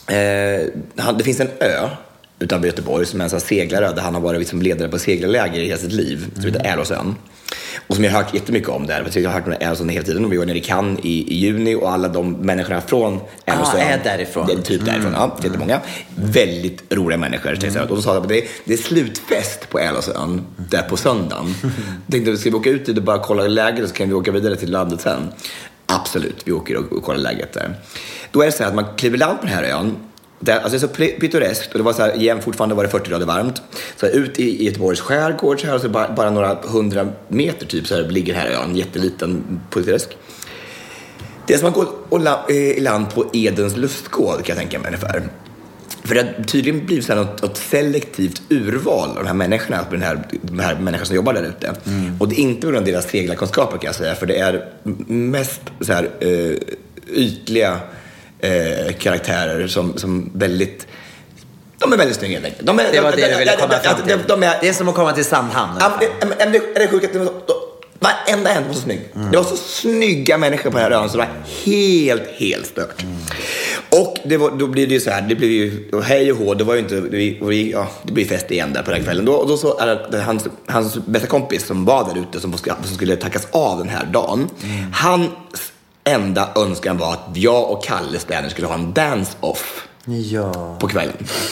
Det finns en ö utanför Göteborg som är en sån seglare där han har varit liksom ledare på seglarläger i hela sitt liv. Som heter Älvsön. Och som jag har hört jättemycket om där. Jag har hört om Älvsön hela tiden. Och vi var nere i Cannes i juni och alla de människorna från Älvsön. är därifrån. Det är typ därifrån, ja. Jättemånga. Väldigt roliga människor. Och då sa de att det är slutfest på Älvsön där på söndagen. Jag tänkte, ska vi åka ut och bara kolla läget så kan vi åka vidare till landet sen. Absolut, vi åker och kollar läget där. Då är det så här att man kliver land på den här ön. Alltså det är så pittoreskt och det var så här, igen fortfarande var det 40 grader varmt. Så här, ut i Göteborgs skärgård så här, och så bara några 100 meter typ så här ligger här ön, jätteliten pittoresk. Det är som att gå i land på Edens lustgård kan jag tänka mig ungefär. För det har tydligen blivit så här något selektivt urval av de här människorna, de här människorna som jobbar där ute. Och det är inte under deras seglarkunskaper kan jag säga, för det är mest så här ytliga karaktärer som väldigt... De är väldigt snygga. Det var det du ville komma fram till. Det är som att komma till Sandhamn. Är det sjukt att varenda en var så snygg. Det var så snygga människor på den här ön så det var helt stört. Och då blir det ju så här, det blir ju hej och hå, det var ju inte det blir fest igen där på den kvällen. Då så är det hans bästa kompis som var där ute som skulle tackas av den här dagen. Hans enda önskan var att jag och Kalle Sterner skulle ha en dance-off på kvällen.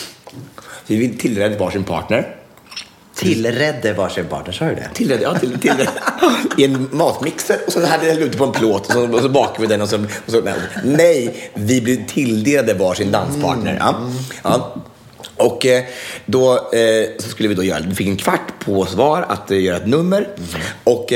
Vi tillredde varsin partner. Tillredde varsin partner, sa du det? Tillredde. I en matmixer. Och så hade jag ute på en plåt. Och så bakade vi den. Och så, nej, vi blev tilldelade varsin danspartner. Ja. Och då så skulle vi då göra. Vi fick en kvart på svar att göra ett nummer. Och...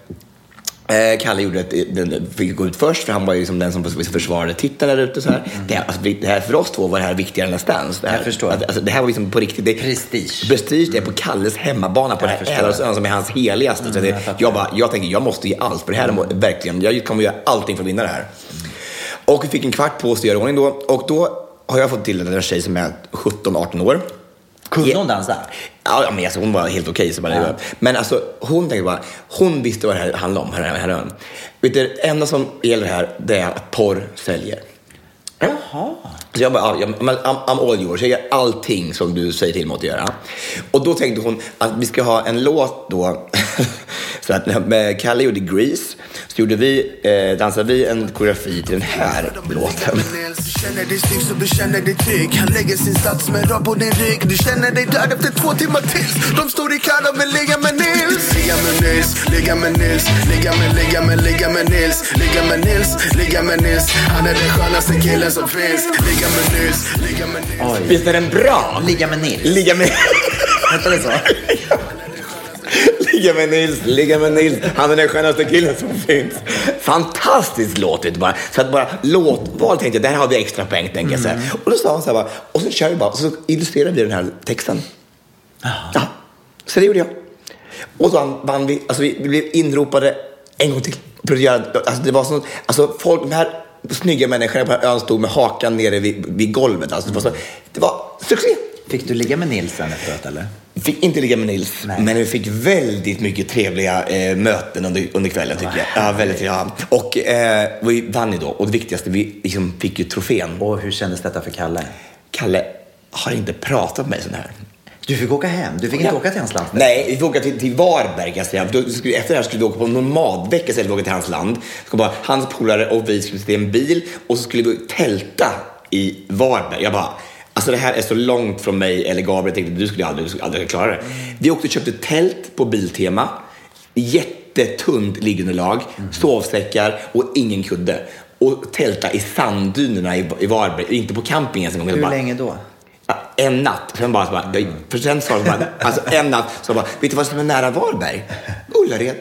Kalle gjorde fick gå ut först för han var ju liksom den som försvarade titeln där ute så här. Det här för oss två var det här viktigare än Stans. Jag förstår. Alltså, det här var liksom på riktigt. Det prestige är på Kalles hemmabana på det här Älvsön som är hans heligaste. Så jag tänker jag måste ge allt för det här är verkligen. Jag kommer göra allting för att vinna det här. Och vi fick en kvart på oss att göra ordning då. Och då har jag fått till en tjej som är 17-18 år. Kunde hon dansa? Ja, men alltså, hon var helt okej. Men alltså, hon visste vad det här handlade om. Här. Vet du, det enda som gäller här, det är att porr säljer. Jaha. Så jag bara, I'm all yours. Jag gör allting som du säger till mig att göra. Och då tänkte hon att vi ska ha en låt då. Så att med Kalle gjorde Grease, så dansade vi en koreografi till den här låten. Du känner dig snygg så du känner dig trygg. Han lägger sin stats med röv på din rygg. Du känner dig död efter 2 timmar tills de står i kön och vill ligga med Nils. Ligga med Nils, ligga med Nils. Ligga med Nils. Ligga med Nils. Han är den skönaste killen som finns. Ligga med Nils. Visst är den bra? Ligga med Nils. Vänta det så. Ligga med Nils. Han är den skönaste killen som finns. Fantastiskt låtigt bara. Så att bara låtval tänkte jag, där har vi extra poäng tänker jag så här. Och då sa han så här bara, och så kör vi bara, och så illustrerar vi den här texten. Ja, så det gjorde jag. Och så vann vi, alltså vi blev inropade en gång till. För att göra, alltså det var sånt, alltså folk, de här snygga människorna på ön stod med hakan nere vid golvet. Alltså det var succé. Fick du ligga med Nils sen efteråt eller? Fick inte ligga med Nils, men vi fick väldigt mycket trevliga möten under kvällen tycker jag. Ja, väldigt ja. Och vi vann ju då. Och det viktigaste, vi liksom fick ju trofén. Och hur kändes detta för Kalle? Kalle har inte pratat med mig sån här. Du fick åka hem? Du fick inte åka till hans land? Nej, vi fick åka till Varberg. Efter det här skulle vi åka på en nomadvecka istället för att åka till hans land. Hans polare och vi skulle sitta i en bil och så skulle vi tälta i Varberg. Jag bara... Alltså det här är så långt från mig eller Gabriel. Jag tänkte du skulle aldrig klara det. Vi åkte och köpte tält på Biltema. Jättetunt liggunderlag. Sovsäckar och ingen kudde. Och tälta i sanddynerna i Varberg. Inte på campingen. Hur länge då? En natt. Sen för sen sa de bara, alltså en natt. Så bara, vet du vad som är nära Varberg? Ullared.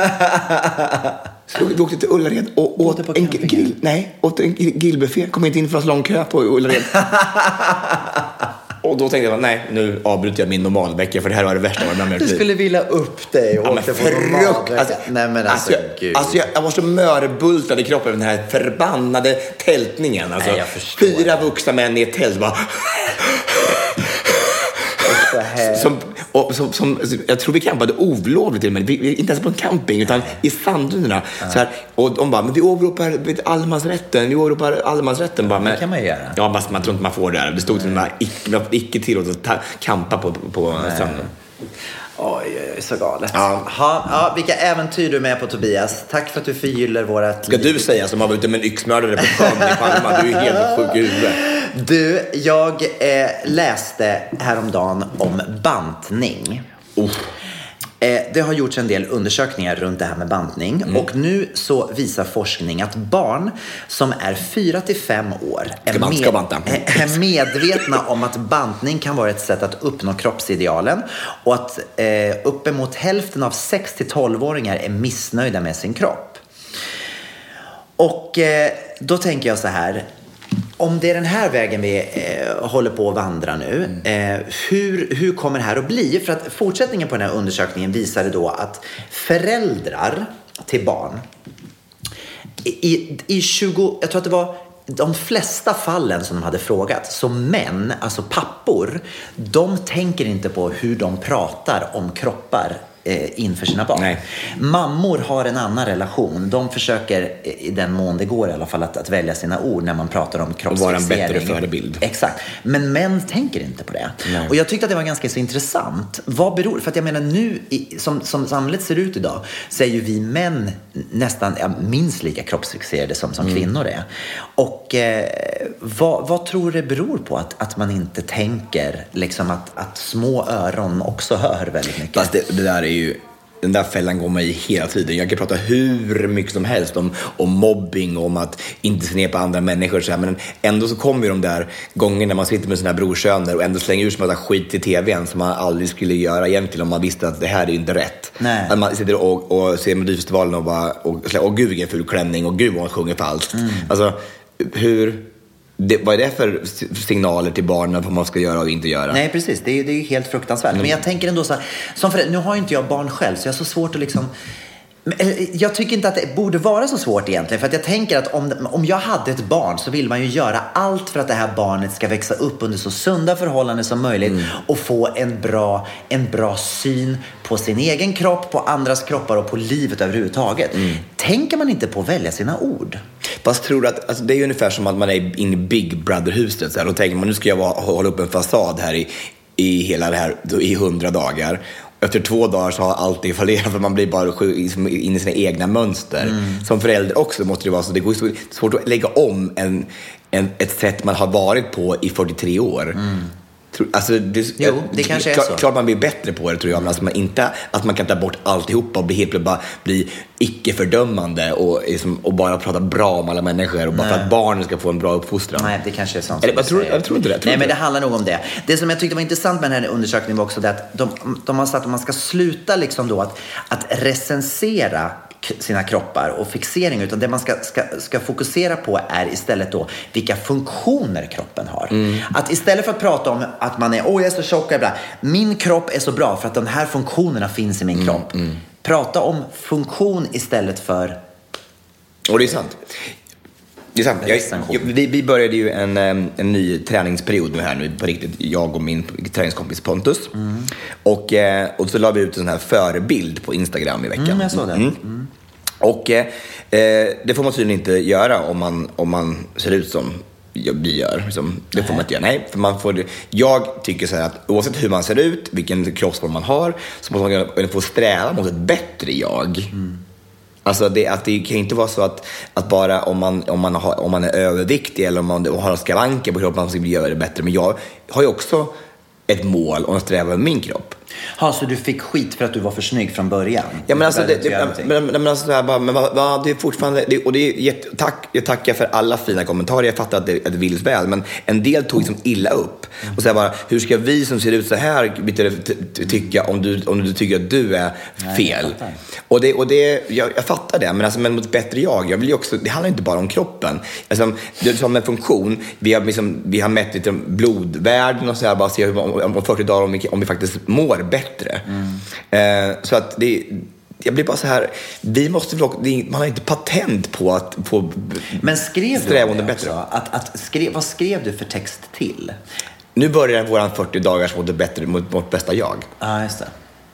Så vi åkte till Ullared och åt en grill. Nej, åt en grillbuffé. Kom inte in för att lång kö på Ullared. Och då tänkte jag, nej, nu avbryter jag min normalvecka för det här var det värsta jag varit med. Du skulle vilja upp dig och åka på normalvecka. Nej men alltså gud. Alltså jag var så mörbultad i kroppen av den här förbannade tältningen. Alltså, nej, 4 vuxna män i ett tält bara... Och jag tror vi campade olovligt till och med. Inte ens på en camping, utan i sanddynerna. Så här, och de bara, men vi åberopar allemansrätten. Bara, men, det kan man göra. Ja, man tror inte man får det här. Det stod till och med icke tillåtet att campa på stranden. Oj, så galet. Ja, vilka äventyr du är med på, Tobias. Tack för att du förgyller vårat liv. Ska du säga som har varit ute med en yxmördare på sjön i Palma? Du är helt sjuk i huvudet. Du, jag läste häromdagen om bantning. Det har gjorts en del undersökningar runt det här med bantning. Och nu så visar forskning att barn som är 4-5 år är medvetna om att bantning kan vara ett sätt att uppnå kroppsidealen. Och att uppemot hälften av 6-12-åringar är missnöjda med sin kropp. Och då tänker jag så här. Om det är den här vägen vi håller på att vandra nu, hur kommer det här att bli? För att fortsättningen på den här undersökningen visade då att föräldrar till barn i 20, jag tror att det var de flesta fallen som de hade frågat, så män, alltså pappor, de tänker inte på hur de pratar om kroppar inför sina barn. Nej. Mammor har en annan relation. De försöker, i den mån det går i alla fall, att välja sina ord när man pratar om kroppsfixering. Och vara en bättre förebild. Exakt. Men män tänker inte på det. Nej. Och jag tyckte att det var ganska så intressant. Vad beror det? För att jag menar nu, som samhället ser ut idag, så är ju vi män nästan minst lika kroppsfixerade som kvinnor är. Och vad tror du det beror på att man inte tänker liksom att små öron också hör väldigt mycket? Fast det där är ju, den där fällan går mig hela tiden. Jag kan prata hur mycket som helst om mobbing, om att inte se ner på andra människor så här, men ändå så kommer ju de där gångerna när man sitter med sina brorsöner och ändå slänger ut massa skit i tvn som man aldrig skulle göra egentligen om man visste att det här är ju inte rätt. Nej. Att man sitter och ser Melodifestivalen och bara och gud vilken ful klänning och gud vad man sjunger falskt. Alltså vad är det för signaler till barnen vad man ska göra och inte göra? Nej, precis. Det är ju helt fruktansvärt. Men jag tänker ändå så här, som förälder, nu har ju inte jag barn själv, så jag har så svårt att liksom... Jag tycker inte att det borde vara så svårt egentligen. För att jag tänker att om jag hade ett barn så vill man ju göra allt för att det här barnet ska växa upp under så sunda förhållanden som möjligt. Och få en bra syn på sin egen kropp, på andras kroppar och på livet överhuvudtaget. Tänker man inte på att välja sina ord? Fast tror du att alltså, det är ungefär som att man är inne i Big Brother-huset. Då tänker man, nu ska jag hålla upp en fasad här i hela det här i 100 dagar. Efter 2 dagar så har allt det fallerat för man blir bara in i sina egna mönster. Som förälder också måste det vara så. Det går svårt att lägga om ett sätt man har varit på i 43 år. Alltså, det kanske är så. Klart man blir bättre på det, tror jag. Men alltså att man kan ta bort alltihopa och bli icke-fördömande och bara prata bra om alla människor och bara för att barnen ska få en bra uppfostran. Nej, det kanske är sånt. Jag tror inte det. Nej, men det handlar nog om det. Det som jag tyckte var intressant med den här undersökningen var också det att de har sagt att man ska sluta liksom då att recensera sina kroppar och fixering, utan det man ska fokusera på är istället då vilka funktioner kroppen har. Att istället för att prata om att man är jag är så tjock, min kropp är så bra för att de här funktionerna finns i min kropp. Prata om funktion istället för... Och det är sant. Det är sant. Vi började ju en ny träningsperiod nu på riktigt. Jag och min träningskompis Pontus. Och så la vi ut en sån här förebild på Instagram i veckan. Jag såg det. Och det får man tydligen inte göra om man ser ut som vi gör. Det får man inte göra. Nej, för jag tycker så här att oavsett hur man ser ut, vilken kroppsform man har, så måste man få sträva mot ett bättre jag. Alltså det kan inte vara så att bara om man är överviktig eller om man har skavanker på kroppen man ska göra det bättre. Men jag har ju också ett mål och en strävan med min kropp. Så du fick skit för att du var för snygg från början? Ja, men alltså det är fortfarande och jag tackar för alla fina kommentarer. Jag fattar att det vill väl, men en del tog liksom illa upp och så bara, hur ska vi som ser ut så här tycka om du tycker att du är fel? Jag fattar det, men alltså men mot bättre jag vill ju också, det handlar inte bara om kroppen. Alltså, det som en funktion, vi har mätt lite blodvärden och så här, bara se om 40 dagar om vi faktiskt mår bättre. Så att jag blir bara så här, man har inte patent på att få. Men skrev sträva du det bättre. Vad skrev du för text till? Nu börjar våran 40 dagars mot vårt bästa jag. Ja, just det.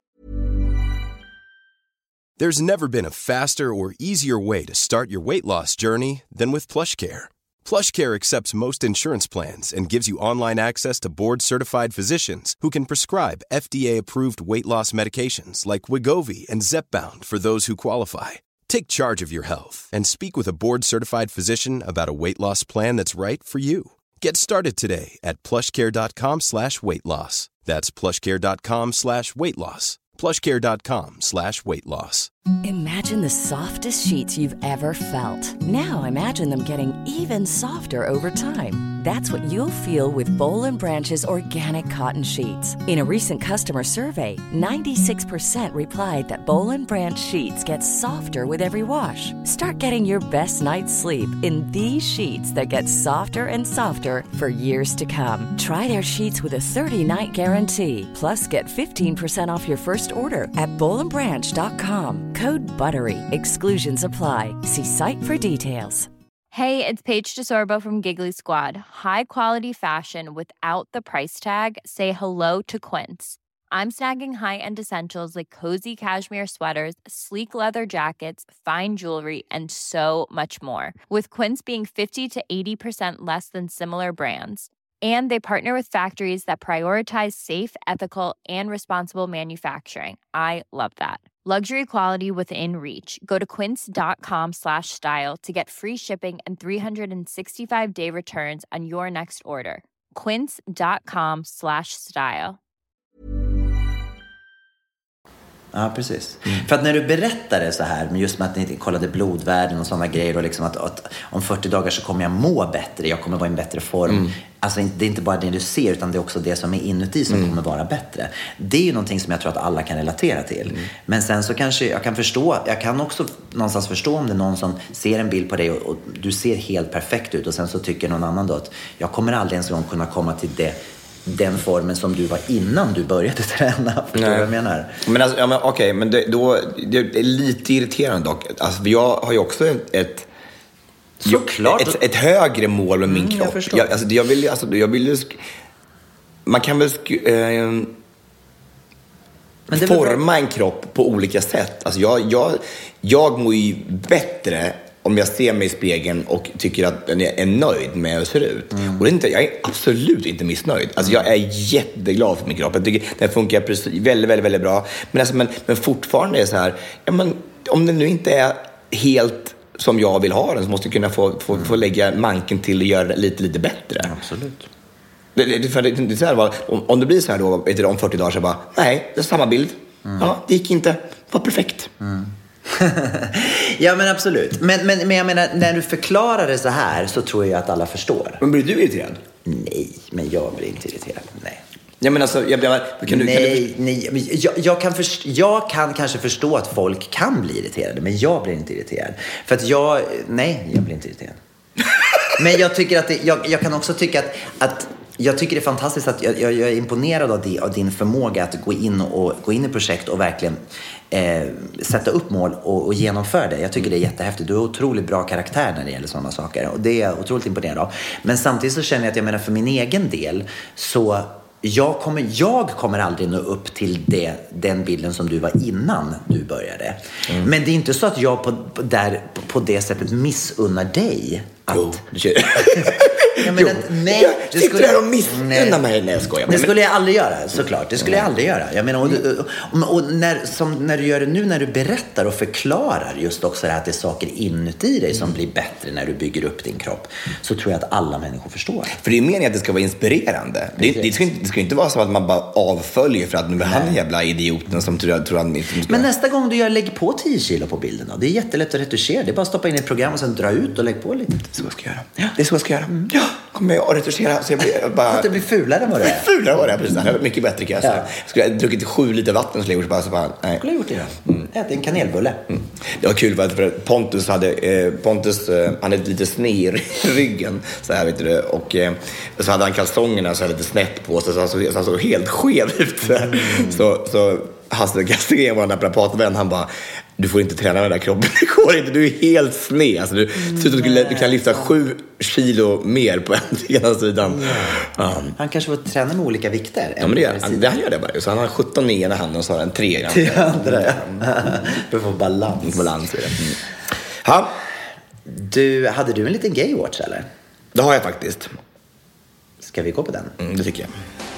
There's never been a faster or easier way to start your weight loss journey than with PlushCare. PlushCare accepts most insurance plans and gives you online access to board-certified physicians who can prescribe FDA-approved weight loss medications like Wegovy and Zepbound for those who qualify. Take charge of your health and speak with a board-certified physician about a weight loss plan that's right for you. Get started today at plushcare.com/weightloss. That's plushcare.com/weightloss. plushcare.com/weightloss. Imagine the softest sheets you've ever felt. Now imagine them getting even softer over time. That's what you'll feel with Boll & Branch's organic cotton sheets. In a recent customer survey, 96% replied that Boll & Branch sheets get softer with every wash. Start getting your best night's sleep in these sheets that get softer and softer for years to come. Try their sheets with a 30-night guarantee. Plus, get 15% off your first order at bollandbranch.com. Code BUTTERY. Exclusions apply. See site for details. Hey, it's Paige DeSorbo from Giggly Squad. High quality fashion without the price tag. Say hello to Quince. I'm snagging high-end essentials like cozy cashmere sweaters, sleek leather jackets, fine jewelry, and so much more. With Quince being 50 to 80% less than similar brands. And they partner with factories that prioritize safe, ethical, and responsible manufacturing. I love that. Luxury quality within reach. Go to quince.com/style to get free shipping and 365-day returns on your next order. quince.com/style. Ja, precis. För att när du berättar det så här, just med att ni kollade blodvärden och sådana grejer och liksom att om 40 dagar så kommer jag må bättre, jag kommer vara i en bättre form. Alltså det är inte bara det du ser, utan det är också det som är inuti som kommer vara bättre. Det är ju någonting som jag tror att alla kan relatera till. Men sen så kanske jag kan också någonstans förstå om det är någon som ser en bild på dig och du ser helt perfekt ut och sen så tycker någon annan då att jag kommer aldrig ens gång kunna komma till den formen som du var innan du började träna. Förstår du vad jag menar? Men alltså, ja, men, okej, men det är lite irriterande dock. Alltså, jag har ju också ett högre mål med min kropp. Jag vill man kan väl forma en kropp på olika sätt. Alltså jag mår ju bättre om jag ser mig i spegeln och tycker att jag är nöjd med hur jag ser ut. Och jag är absolut inte missnöjd. Alltså jag är jätteglad för min kropp. Jag tycker den funkar precis väldigt, väldigt, väldigt bra. Men fortfarande är det så här, ja, men om det nu inte är helt som jag vill ha den, så måste jag kunna få lägga manken till och göra det lite bättre. Absolut. Det är så här, om det blir så här då, om 40 dagar så bara, nej, det är samma bild. Ja, det gick inte. Det var perfekt. Ja, men absolut. Men jag menar, när du förklarar det så här så tror jag att alla förstår. Men blir du irriterad? Nej, men jag blir inte irriterad. Nej. Ja, men alltså, jag kan kanske förstå att folk kan bli irriterade, men jag blir inte irriterad. För att jag blir inte irriterad. Men jag tycker att jag kan också tycka att jag tycker det är fantastiskt att jag är imponerad av din förmåga att gå in i projekt och verkligen sätta upp mål och genomföra det. Jag tycker det är jättehäftigt. Du har otroligt bra karaktär när det gäller sådana saker. Och det är jag otroligt imponerad av. Men samtidigt så känner jag att för min egen del så jag kommer aldrig nå upp till den bilden som du var innan du började. Men det är inte så att jag på det sättet missunnar dig att... Det skulle jag aldrig göra, såklart. Det skulle jag aldrig göra. Jag menar, och när du gör det nu, när du berättar och förklarar just också det här att det är saker inuti dig som blir bättre när du bygger upp din kropp, så tror jag att alla människor förstår. För det är meningen att det ska vara inspirerande. Det ska inte vara så att man bara avföljer för att nu är han jävla idioten som tror han inte ska. Men nästa gång du lägg på 10 kilo på bilden då. Det är jättelätt att retuschera. Det är bara att stoppa in i ett program och sen dra ut och lägg på lite. Så ska jag göra. Ja. Det är så jag ska göra. Ja, kommer jag att retuschera så jag blir bara... Så att det blir fulare än vad det är. Fulare än vad det är, precis. Det är mycket bättre kan jag säga. Ja. Jag skulle ha druckit 7 liter vatten så bara nej. Skulle ha gjort det då. Ät en kanelbulle. Det var kul för Pontus hade lite sned i ryggen så här, vet du, och så hade han kalsongerna så här lite snett på sig så han såg helt skev ut. Så Hasse Castrén, vår naprapatvän, han bara, du får inte träna med den där kroppen. Det går inte, du är helt sned. Alltså, du kan lyfta 7 kilo mer på ena sidan. Han kanske får träna med olika vikter. Ja, men han gör det bara. Så han har 17 i ena handen och så har han 3 i andra. Andra, ja. Du får balans i det. Ja. Hade du en liten gay watch eller? Det har jag faktiskt. Ska vi gå på den? Det tycker jag.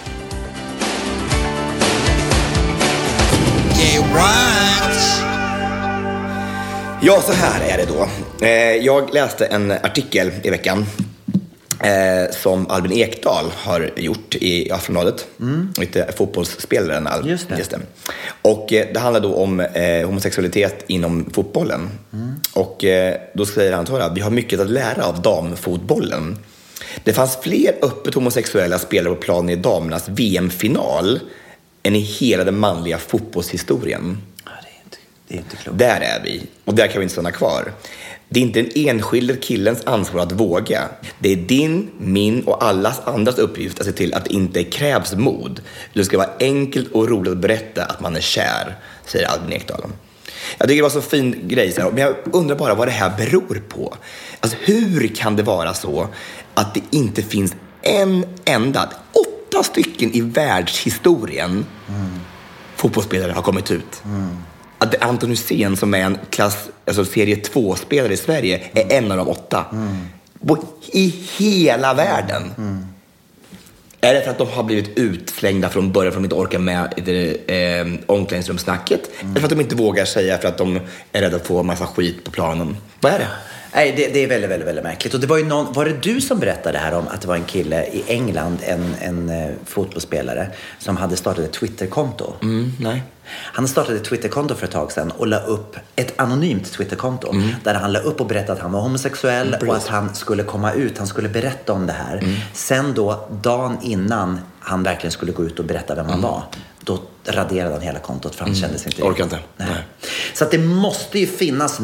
Gay watch. Ja, så här är det då. Jag läste en artikel i veckan som Albin Ekdal har gjort i Aftonbladet. Lite fotbollsspelaren Albin. Just det. Och det handlar då om homosexualitet inom fotbollen. Och då säger han att vi har mycket att lära av damfotbollen. Det fanns fler öppet homosexuella spelare på planen i damernas VM-final än i hela den manliga fotbollshistorien. Ja, det är inte klokt. Där är vi. Och där kan vi inte stanna kvar. Det är inte den enskilde killens ansvar att våga. Det är din, min och allas andras uppgift att se till att det inte krävs mod. Det ska vara enkelt och roligt att berätta att man är kär, säger Albin Ekdal. Jag tycker det var så fin grej. Men jag undrar bara vad det här beror på. Alltså hur kan det vara så att det inte finns en enda, 8 stycken i världshistorien fotbollsspelare har kommit ut. Att Anton Hussein som är en serie 2-spelare i Sverige är en av de 8 i hela världen. Är det för att de har blivit utslängda från början för att de inte orkar med omklädningsrumsnacket? Eller för att de inte vågar säga för att de är rädda att få en massa skit på planen? Vad är det? Nej, det är väldigt, väldigt, väldigt märkligt. Och det var ju var det du som berättade här om att det var en kille i England, en fotbollsspelare som hade startat ett Twitterkonto? Nej. Han startade ett Twitterkonto för ett tag sedan och la upp ett anonymt Twitterkonto där han la upp och berättade att han var homosexuell och att han skulle komma ut, han skulle berätta om det här. Sen då, dagen innan han verkligen skulle gå ut och berätta vem han var, då raderade han hela kontot för han kände sig inte... Orkar inte. Nej. Så att det måste ju finnas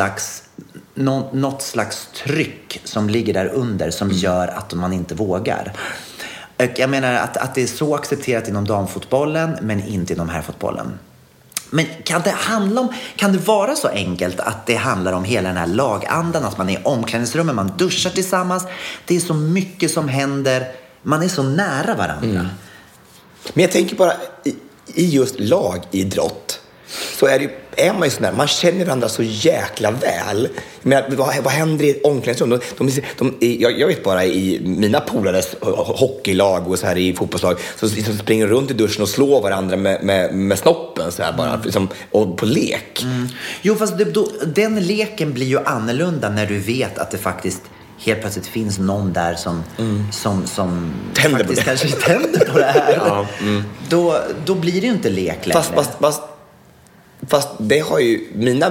något slags tryck som ligger där under som gör att man inte vågar. Jag menar att det är så accepterat inom damfotbollen men inte inom herrfotbollen. Men kan det vara så enkelt att det handlar om hela den här lagandan, att man är i omklädningsrummet, man duschar tillsammans, det är så mycket som händer, man är så nära varandra. Men jag tänker bara i just lagidrott så är man ju sån där, man känner varandra så jäkla väl. Men vad händer i ett omklädningsrum? Jag vet bara i mina polares hockeylag och så här i fotbollslag så springer runt i duschen och slår varandra med snoppen så här bara liksom, och på lek. Jo, fast den leken blir ju annorlunda när du vet att det faktiskt helt plötsligt finns någon där som tänder faktiskt kanske tänder på det här. Då blir det ju inte lek längre. Fast det har ju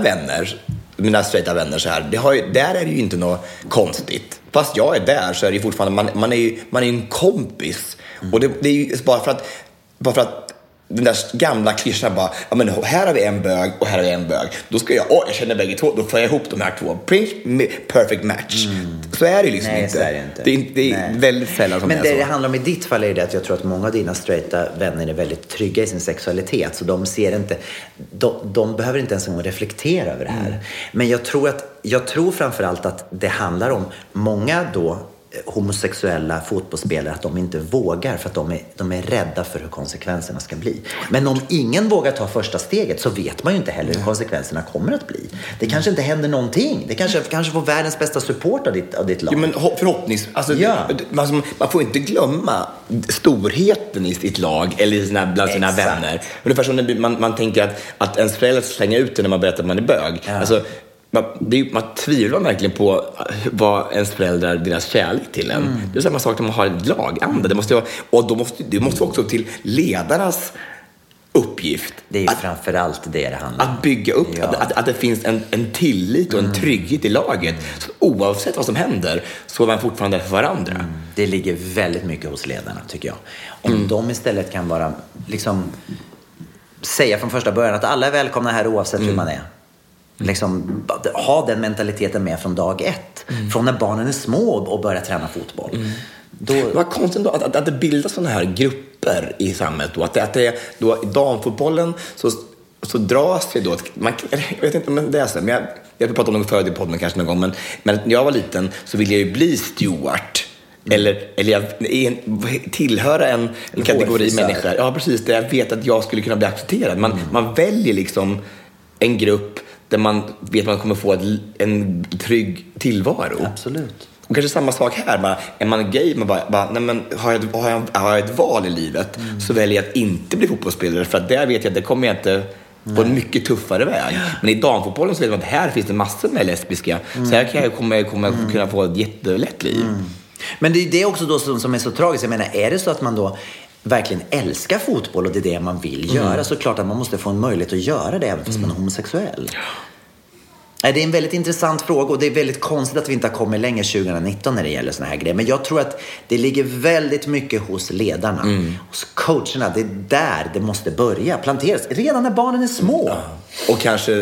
mina straighta vänner så här, där är det ju inte något konstigt. Fast jag är där så är det ju fortfarande, man är ju en kompis. Och det är ju bara för att den där gamla klyschan bara, ja men här har vi en bög och här har vi en bög. Då ska jag känner bägge två, då får jag ihop de här två. Perfect match. Så är det liksom inte. Så är det inte. Det är väldigt sällan som men det är så. Men det handlar om i ditt fall är det att jag tror att många av dina straighta vänner är väldigt trygga i sin sexualitet. Så de ser inte, de behöver inte ens reflektera över det här. Men jag tror framförallt att det handlar om många då homosexuella fotbollsspelare att de inte vågar för att de är rädda för hur konsekvenserna ska bli. Men om ingen vågar ta första steget så vet man ju inte heller hur konsekvenserna kommer att bli. Det kanske inte händer någonting. Det kanske får världens bästa support av ditt lag. Jo, men förhoppningsvis. Alltså, man får inte glömma storheten i sitt lag eller bland sina vänner. Ungefär som när man tänker att ens föräldrar slänga ut det när man berättar att man är bög. Ja. Alltså, man tvivlar verkligen på vad ens föräldrar, deras kärlek till en. Det är samma sak när man har ett laganda. Det måste också till ledarnas uppgift. Det är ju framförallt det handlar om. Att bygga upp, att det finns en tillit och en trygghet i laget. Så oavsett vad som händer så är man fortfarande där för varandra. Det ligger väldigt mycket hos ledarna tycker jag. Om de istället kan vara liksom säga från första början att alla är välkomna här oavsett hur man är. Liksom, ha den mentaliteten med från dag 1. Från när barnen är små och börjar träna fotboll. Vad konstigt då att det bildas sådana här grupper i samhället då. Att det är då i damfotbollen så dras det då, jag vet inte om det är så, men jag pratat om det förut i podden kanske någon gång, men när jag var liten så ville jag ju bli steward. Eller jag tillhöra en kategori människor. Ja, precis. Där jag vet att jag skulle kunna bli accepterad. Man väljer liksom en grupp där man vet att man kommer få en trygg tillvaro. Absolut. Och kanske samma sak här. Bara, är man gay, man bara nej, men har jag ett val i livet så väljer jag att inte bli fotbollsspelare. För att där vet jag att det kommer jag inte på en mycket tuffare väg. Men i damfotbollen så vet man att här finns det massor med lesbiska. Så här kommer jag kunna få ett jättelätt liv. Men det är det också då som är så tragiskt. Jag menar, är det så att man då verkligen älskar fotboll och det är det man vill göra, så klart att man måste få en möjlighet att göra det även fast man är homosexuell. Det är en väldigt intressant fråga och det är väldigt konstigt att vi inte har kommit längre 2019 när det gäller såna här grejer. Men jag tror att det ligger väldigt mycket hos ledarna, hos coacherna. Det är där det måste börja planteras, redan när barnen är små. Och kanske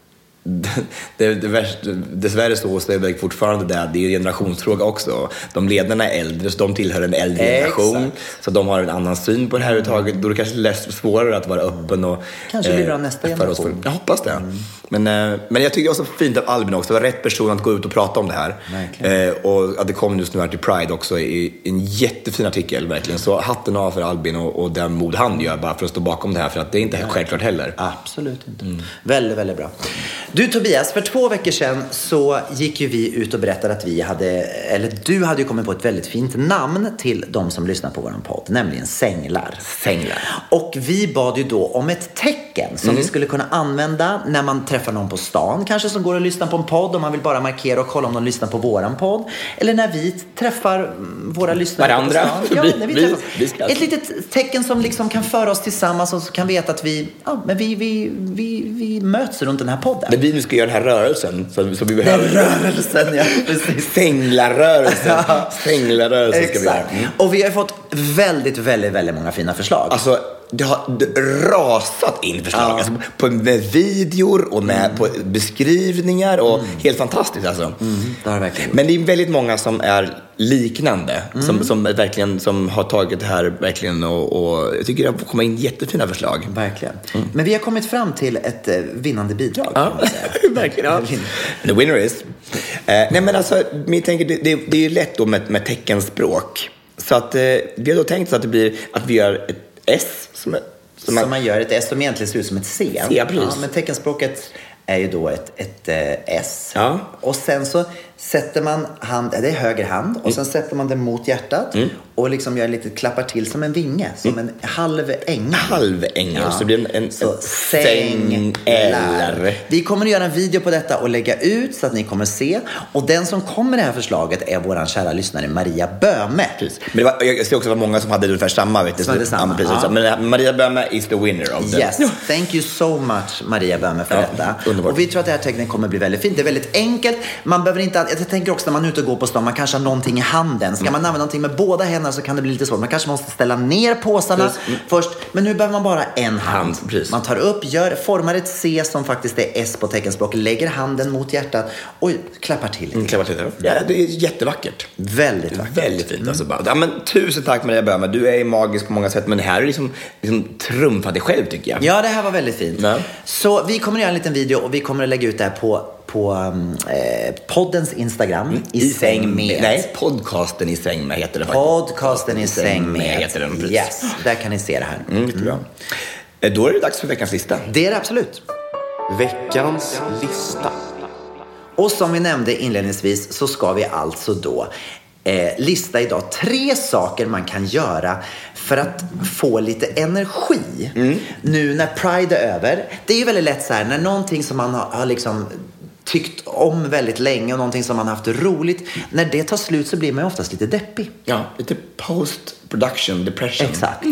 dessvärre så är det fortfarande där. Det är en generationsfråga också. De ledarna är äldre, så de tillhör en äldre generation. Så de har en annan syn på det här överhuvudtaget. Då är det kanske lätt svårare att vara öppen och kanske blir bra nästa generation. Jag hoppas det. Men jag tycker det var så fint av Albin också. Det var rätt person att gå ut och prata om det här. Och att det kom just nu här till Pride också i en jättefin artikel verkligen. Så hatten av för Albin och den mod han gör bara för att stå bakom det här, för att det är inte självklart heller. Absolut inte. Väldigt, väldigt bra. Du Tobias, för 2 veckor sedan så gick ju vi ut och berättade att du hade ju kommit på ett väldigt fint namn till de som lyssnar på vår podd, nämligen Sänglar. Och vi bad ju då om ett tecken som vi skulle kunna använda när man träffar någon på stan, kanske som går och lyssnar på en podd och man vill bara markera och kolla om de lyssnar på våran podd, eller när vi träffar våra lyssnare varandra. På stan. Ja, när vi träffas. Ett litet tecken som liksom kan föra oss tillsammans och kan veta att vi möts runt den här podden. När vi nu ska göra den här rörelsen som vi behöver. Rörelsen, ja, precis. Sänglarrörelsen. Sänglarrörelsen ska vi göra. Och vi har fått väldigt, väldigt, väldigt många fina förslag. Alltså, det har rasat in förslag. Alltså, med videor och med på beskrivningar och helt fantastiskt alltså. Det har verkligen. Men det är väldigt många som är liknande som verkligen som har tagit det här verkligen och jag tycker det har kommit in jättefina förslag. Verkligen. Men vi har kommit fram till ett vinnande bidrag. Ja, verkligen. Ja. The winner is. Nej men alltså, jag tänker det är ju lätt då med teckenspråk. Så att vi har då tänkt så att det blir att vi gör ett S som man gör ett S som egentligen ser ut som ett C. Ja, men teckenspråket är ju då ett S. Ja. Och sen så sätter man det är höger hand och sen sätter man den mot hjärtat och liksom gör lite klappar till som en vinge, som en halv ängel. Så det blir en sänglar. Vi kommer att göra en video på detta och lägga ut så att ni kommer se. Och den som kommer med det här förslaget är våran kära lyssnare Maria Böme. Precis. Men jag ser också att många som hade ungefär samma. Men Maria Böme is the winner of the... Yes, thank you so much Maria Böme för detta. Underbart. Och vi tror att det här tecknet kommer bli väldigt fint. Det är väldigt enkelt. Man behöver inte... Jag tänker också när man är ute och går på stan, man kanske har någonting i handen. Ska man använda någonting med båda händerna så kan det bli lite svårt. Man kanske måste ställa ner påsarna först. Men nu behöver man bara en hand. Man tar upp, formar ett C som faktiskt är S på teckenspråk. Lägger handen mot hjärtat och klappar till lite. Ja, det är jättevackert. Väldigt vackert. Väldigt fint. Alltså bara. Ja, men tusen tack Maria Böme. Du är magisk på många sätt. Men det här är liksom trumfat dig själv tycker jag. Ja, det här var väldigt fint. Ja. Så vi kommer att göra en liten video och vi kommer att lägga ut det här på poddens Instagram i säng med. Nej, podcasten i säng med heter det faktiskt. Podcasten i säng med heter den, precis. Yes, där kan ni se det här. Jättebra. Då är det dags för veckans lista. Det är det absolut. Veckans lista. Och som vi nämnde inledningsvis så ska vi alltså då lista idag 3 saker man kan göra för att få lite energi nu när Pride är över. Det är ju väldigt lätt så här, när någonting som man har liksom tyckt om väldigt länge och någonting som man har haft roligt, när det tar slut så blir man ju oftast lite deppig. Ja, lite post-production depression. Exakt.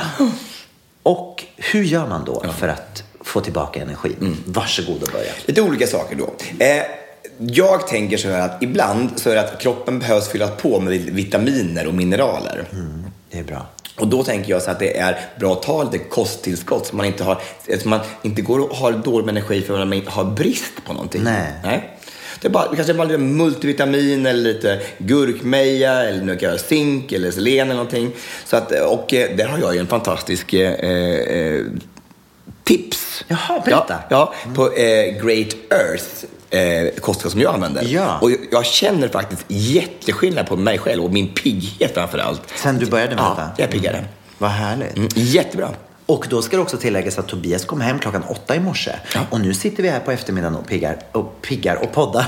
Och hur gör man då för att få tillbaka energi? Varsågod och börja. Lite olika saker då. Jag tänker så här att ibland så är det att kroppen behövs fyllas på med vitaminer och mineraler. Det är bra. Och då tänker jag så att det är bra att ta lite kosttillskott så man inte går och har dålig energi för att man har brist på någonting. Nej. Det är kanske bara lite multivitamin eller lite gurkmeja eller nu kan jag zink eller selen eller någonting. Så att, och där har jag ju en fantastisk tips Jaha, berätta. Ja, på Great Earth kostskott som jag använder. Ja. Och jag känner faktiskt jätteskillnad på mig själv och min pigghet framförallt. Sen du började med detta? Ja, jag är piggare. Vad härligt. Jättebra. Och då ska det också tilläggas att Tobias kom hem 8:00 i morse. Ja. Och nu sitter vi här på eftermiddagen och piggar och poddar.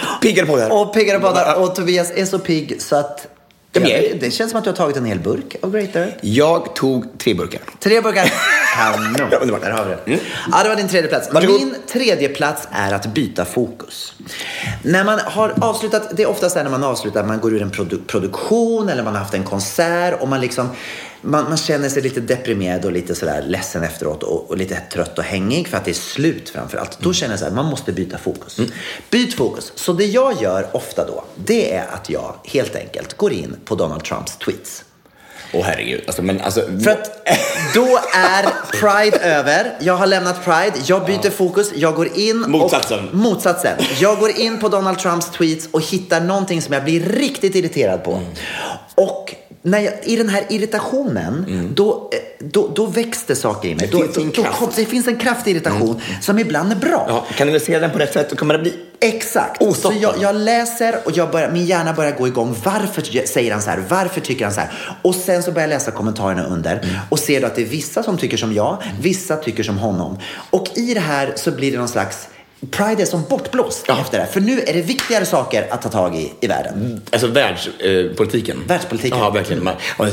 Piggar och poddar. Och Tobias är så pigg så att... det känns som att du har tagit en hel burk av Great Earth. Jag tog 3 burkar. 3 burkar? Kanon. Där har vi det. Ja, det var din 3:e plats. Min 3:e plats är att byta fokus. När man har avslutat, det är oftast när man avslutar, man går ur en produktion eller man har haft en konsert och man liksom... Man känner sig lite deprimerad och lite sådär ledsen efteråt och lite trött och hängig för att det är slut framförallt. Då känner jag så här, man måste byta fokus. Byt fokus. Så det jag gör ofta då, det är att jag helt enkelt går in på Donald Trumps tweets. Herregud. För att då är Pride över. Jag har lämnat Pride. Jag byter fokus. Jag går in Motsatsen. Jag går in på Donald Trumps tweets och hittar någonting som jag blir riktigt irriterad på. Och i den här irritationen då växte saker i mig. Det finns en kraft i irritation som ibland är bra. Ja, kan du se den på rätt sätt så kommer det bli exakt. Så jag läser och min hjärna börjar gå igång. Varför säger han så här? Varför tycker han så här? Och sen så börjar jag läsa kommentarerna under och ser då att det är vissa som tycker som jag, vissa tycker som honom. Och i det här så blir det någon slags Pride är som bortblåst efter det. För nu är det viktigare saker att ta tag i världen. Alltså världspolitiken. Ja, verkligen.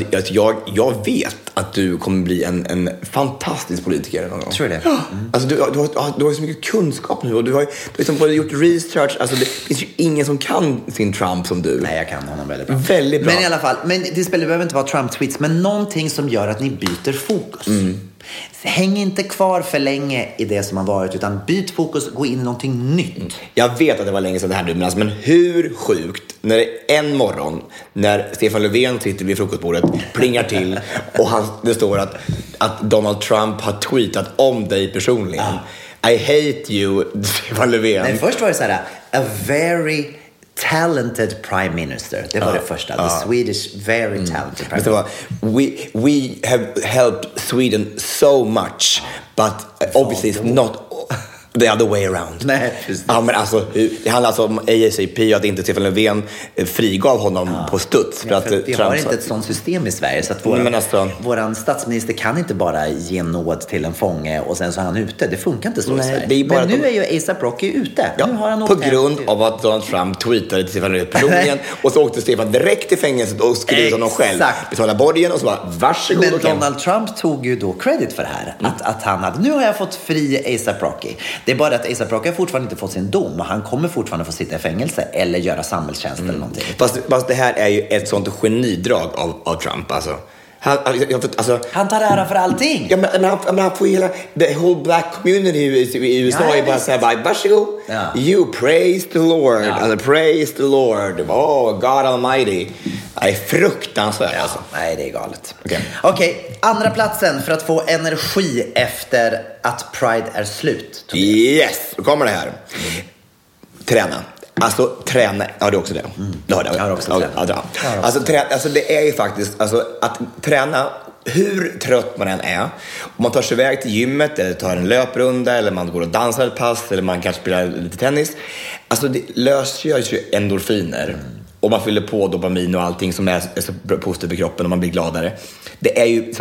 Jag vet att du kommer bli en fantastisk politiker någon gång. Tror det? Alltså du har så mycket kunskap nu och du har liksom både gjort research. Alltså det finns ju ingen som kan sin Trump som du. Nej, jag kan honom väldigt bra. Väldigt bra. Men i alla fall, det behöver inte vara Trump-tweets, men någonting som gör att ni byter fokus. Häng inte kvar för länge i det som har varit, utan byt fokus, gå in i någonting nytt. Jag vet att det var länge sedan det här nu, men hur sjukt när det en morgon när Stefan Löfven sitter vid frukostbordet, plingar till och det står att Donald Trump har tweetat om dig personligen. I hate you, Stefan Löfven. Men först var det så här, a very talented prime minister. Det var det första. The Swedish very talented prime minister. We have helped Sweden so much, but obviously it's not the other way around. Nej, precis. Ja, men alltså, det handlar alltså om ASAP, att inte Stefan Löfven frigav honom på studs. För att vi har inte ett sånt system i Sverige, så att våran statsminister kan inte bara ge nåd till en fånge och sen så är han ute. Det funkar inte så i Sverige. Men nu är ju A$AP Rocky ute. Ja, nu har han på grund av att Donald Trump tweetade till Stefan Löfven personligen och så åkte Stefan direkt till fängelset och skrev honom själv. Betala borgen och så bara, varsågod. Men Donald Trump tog ju då credit för det här. Att han hade, nu har jag fått fri A$AP Rocky. Det är bara att A$AP Rocky har fortfarande inte fått sin dom och han kommer fortfarande få sitta i fängelse eller göra samhällstjänst eller någonting. Fast det här är ju ett sånt genidrag av Trump, alltså. Han tar ära för allting. Ja, men han får hela the whole black community i USA är bara så här, varsågod. You praise the Lord. Praise the Lord. Oh, God Almighty. Det är fruktansvärt alltså. Nej, det är galet. Okej, andra platsen för att få energi efter att Pride är slut. Yes, då kommer det här. Träna. Alltså träna, det är också det. Det har jag också. Alltså det är ju faktiskt att träna, hur trött man än är, om man tar sig iväg till gymmet eller tar en löprunda eller man går och dansar ett pass eller man kanske spelar lite tennis. Alltså det lösgörs ju endorfiner och man fyller på dopamin och allting som är så positivt i kroppen och man blir gladare. Det är ju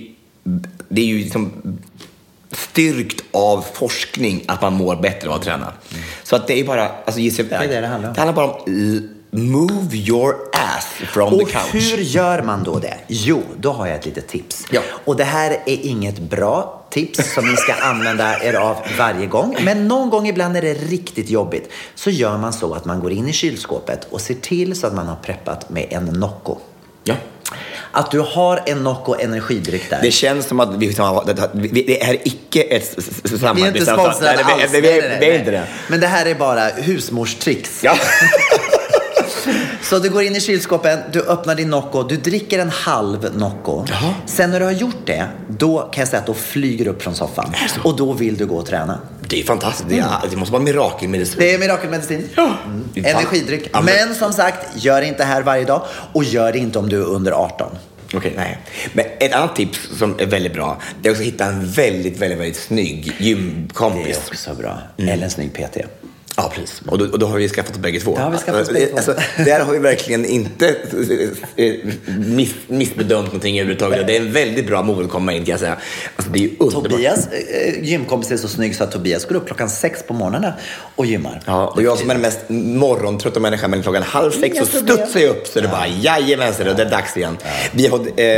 styrkt av forskning att man mår bättre av att träna. Så att det är bara, ge sig iväg. Det handlar om. Det handlar bara om move your ass from the couch. Och hur gör man då det? Jo, då har jag ett litet tips. Ja. Och det här är inget bra tips som ni ska använda er av varje gång. Men någon gång ibland är det riktigt jobbigt. Så gör man så att man går in i kylskåpet och ser till så att man har preppat med en Nocco. Ja. Att du har en Nocco energidryck där. Det känns som att det är icke ett samarbete. Vi är inte sponsrade alls. Vi är inte det. Men det här är bara husmorstricks. Ja. Så du går in i kylskåpen, du öppnar din Nocco, du dricker en halv Nocco. Jaha. Sen när du har gjort det, då kan jag säga att då flyger du upp från soffan. Och då vill du gå och träna. Det är fantastiskt. Det måste vara mirakelmedicin. Det är mirakelmedicin. Ja. Energidryck. Men som sagt, gör inte här varje dag. Och gör det inte om du är under 18. Okej, nej. Men ett annat tips som är väldigt bra, det är också att hitta en väldigt, väldigt, väldigt snygg gymkompis. Det är också bra. Eller en snygg PT. Ja, precis. Och då har vi skaffat bägge två. Det har vi skaffat bägge två. Alltså, där har vi verkligen inte missbedömt någonting överhuvudtaget. Det är en väldigt bra mål att komma in, kan jag säga. Alltså, det är ju underbart. Tobias gymkompis är så snygg så att Tobias går upp 6:00 på morgonen och gymmar. Ja, och jag som är den mest morgontrötta människan, men 5:30 så studsar jag upp så det bara jajamensan, och det är dags igen. Ja. Vi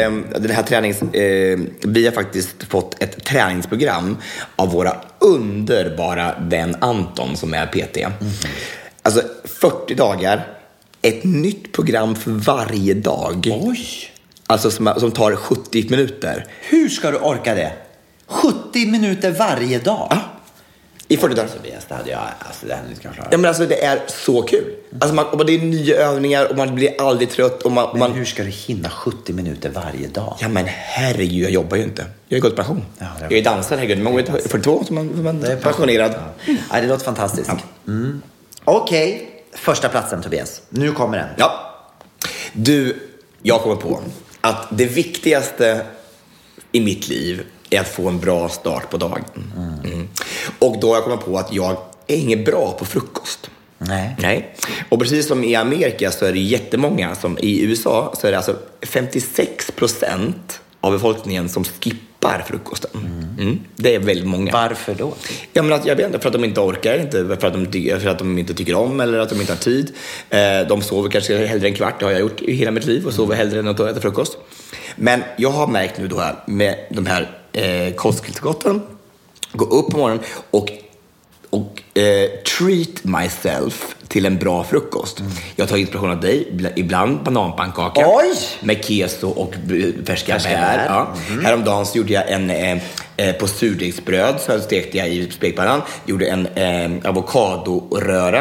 har faktiskt fått ett träningsprogram av våra underbara vän Anton som är PT. Alltså 40 dagar, ett nytt program för varje dag. Oj! Alltså som tar 70 minuter. Hur ska du orka det? 70 minuter varje dag? Ja. I 40 dagar. Det hade jag, alltså det hade inte kunnat klara. Ja, men alltså det är så kul. Alltså och det är nya övningar och man blir aldrig trött. Och men hur ska du hinna 70 minuter varje dag? Ja, men herregud, jag jobbar ju inte. Jag är gått pension. Ja, jag är dansare, herregud. Man är 42 som man är pensionerad. Ja, det låter fantastiskt. Ja. Okej, första platsen Tobias. Nu kommer den. Ja. Jag kommer på att det viktigaste i mitt liv är att få en bra start på dagen. Och då har jag kommit på att jag är ingen bra på frukost. Nej. Och precis som i Amerika så är det jättemånga, som i USA så är det alltså 56% av befolkningen som skippar frukosten. Det är väldigt många. Varför då? Ja, men jag vet inte, för att de inte orkar, inte för att de inte tycker om eller att de inte har tid. De sover kanske hellre en kvart, det har jag gjort i hela mitt liv, och sover hellre än att äta frukost. Men jag har märkt nu då här med de här kosttillskotten, gå upp på morgonen och treat myself till en bra frukost. Jag tar inspiration av dig, ibland bananpannkaka. Oj! Med keso och färska bär. Ja. Häromdagen så gjorde jag en på surdegsbröd, så stekte jag i spekpannan. Gjorde en avokadoröra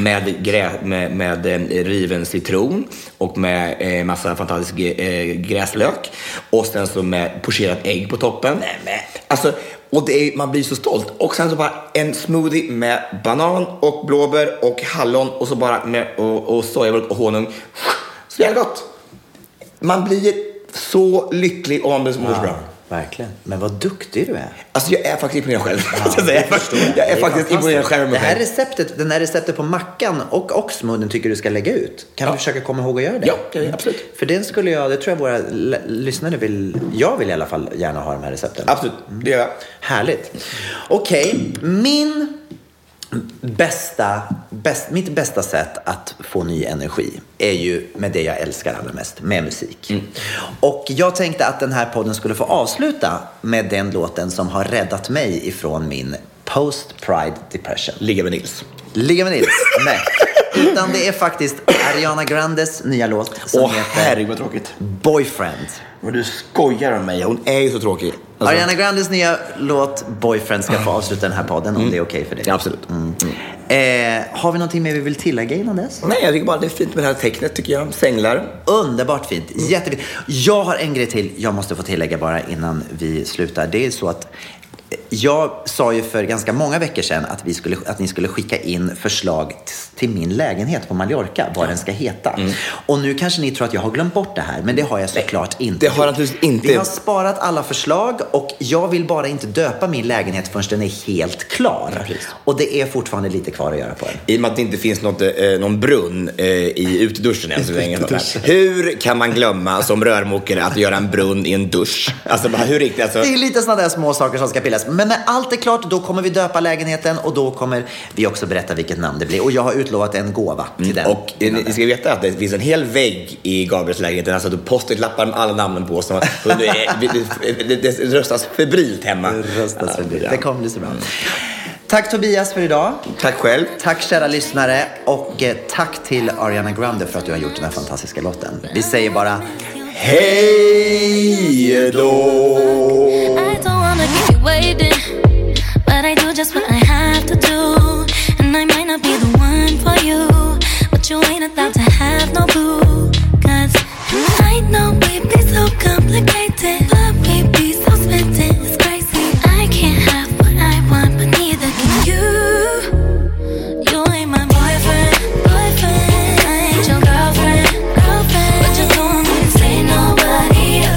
med riven citron och med massa fantastisk gräslök. Och sen så med pocherat ägg på toppen. Alltså, och man blir så stolt. Och sen så bara en smoothie med banan och blåbär och hallon och så bara med och sojamjölk och honung. Så det är gott. Man blir så lycklig om man blir så bra. Verkligen. Men vad duktig du är. Alltså jag är faktiskt imponerad själv. Jag är faktiskt imponerad själv med mig. Den här receptet på mackan och smoothien tycker du ska lägga ut. Kan du försöka komma ihåg att göra det? Ja, absolut. För det tror jag våra lyssnare vill i alla fall gärna ha de här recepten. Absolut, det gör jag. Härligt. Okej, mitt bästa sätt att få ny energi är ju med det jag älskar allra mest, med musik. Och jag tänkte att den här podden skulle få avsluta med den låten som har räddat mig ifrån min post-pride depression. Ligga med Nils. Nej. Utan det är faktiskt Ariana Grandes nya låt som heter herregud vad tråkigt. Boyfriend. Men du skojar om mig, hon är ju så tråkig. Alltså. Ariana Grandes nya låt Boyfriend ska få avsluta den här podden om det är okej för dig. Ja, absolut. Har vi någonting mer vi vill tillägga innan dess? Nej, jag tycker bara det är fint med det här tecknet, tycker jag. Sänglar. Underbart fint, jättefint. Jag har en grej till jag måste få tillägga bara innan vi slutar. Det är så att jag sa ju för ganska många veckor sedan att ni skulle skicka in förslag till min lägenhet på Mallorca, vad den ska heta. Och nu kanske ni tror att jag har glömt bort det här, men det har jag såklart inte. Det har naturligtvis inte. Vi har sparat alla förslag och jag vill bara inte döpa min lägenhet förrän den är helt klar. Ja, och det är fortfarande lite kvar att göra på den. I och med att det inte finns någon brunn i uteduschen än så länge. Hur kan man glömma som rörmokare att göra en brunn i en dusch? Alltså, hur riktigt, alltså... Det är lite sådana där små saker som ska pillas. Men när allt är klart, då kommer vi döpa lägenheten och då kommer vi också berätta vilket namn det blir. Och jag har utlovat en gåva till den. Och ni ska veta att det finns en hel vägg i Gabriels lägenheten. Alltså du post-it-lappar med alla namnen på. Så det röstas febrilt hemma. Det kommer bli så bra. Tack Tobias för idag. Tack själv. Tack kära lyssnare. Och tack till Ariana Grande för att du har gjort den här fantastiska låten. Vi säger bara hej då. Waiting, but I do just what I have to do. And I might not be the one for you, but you ain't about to have no clue. Cause I know we be so complicated, but we be so smitten, it's crazy. I can't have what I want, but neither can you. You ain't my boyfriend, I ain't your girlfriend, but you're doing me, say nobody else.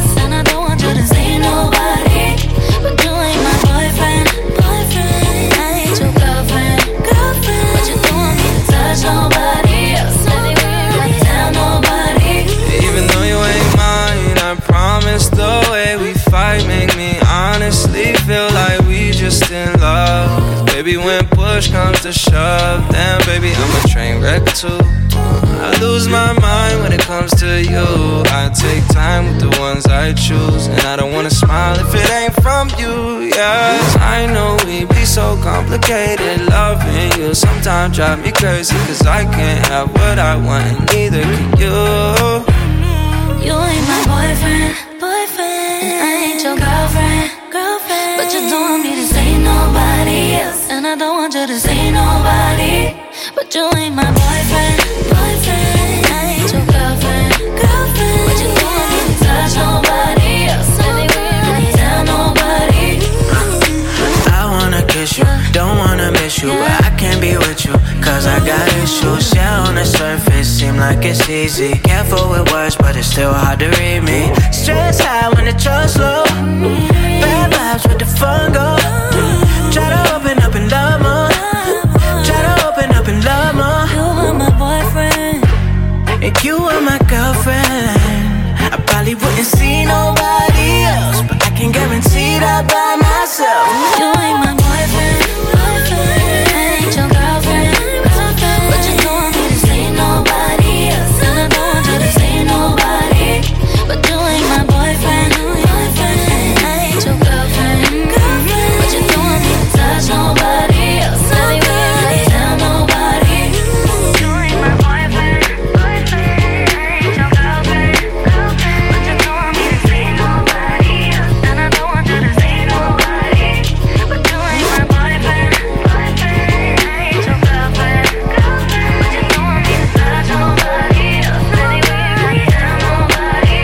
push comes to shove, then baby, I'm a train wreck too. I lose my mind when it comes to you. I take time with the ones I choose, and I don't wanna smile if it ain't from you, yes. I know we be so complicated, loving you sometimes drive me crazy, cause I can't have what I want and neither can you. You ain't my boyfriend, and I ain't your girlfriend, but you don't want me to say nobody else, and I don't want you to say nobody. But you ain't my boyfriend, and I ain't your girlfriend, but you don't want me to touch nobody else, baby, tell nobody. I wanna kiss you, don't wanna miss you, but I can't be with you, cause I got issues. Yeah, on the surface, seem like it's easy. Careful with words, but it's still hard to read me. Stress high when the trust low, bad vibes with the fun go. Try to open up and love more, try to open up and love more. You are my boyfriend, and you are my girlfriend. I probably wouldn't see nobody else, but I can guarantee that by myself. you ain't my boyfriend, I ain't your girlfriend, but you don't want me to say nobody else, and I don't want you to say nobody. But you ain't my boyfriend, and I ain't your girlfriend, but you don't want me to touch nobody else, baby, tell nobody. You ain't my boyfriend, I ain't your girlfriend, but you don't want me to say nobody else, and I don't want you to say nobody. But you ain't my boyfriend, I ain't your girlfriend, but you don't want me to touch nobody else, baby, tell nobody.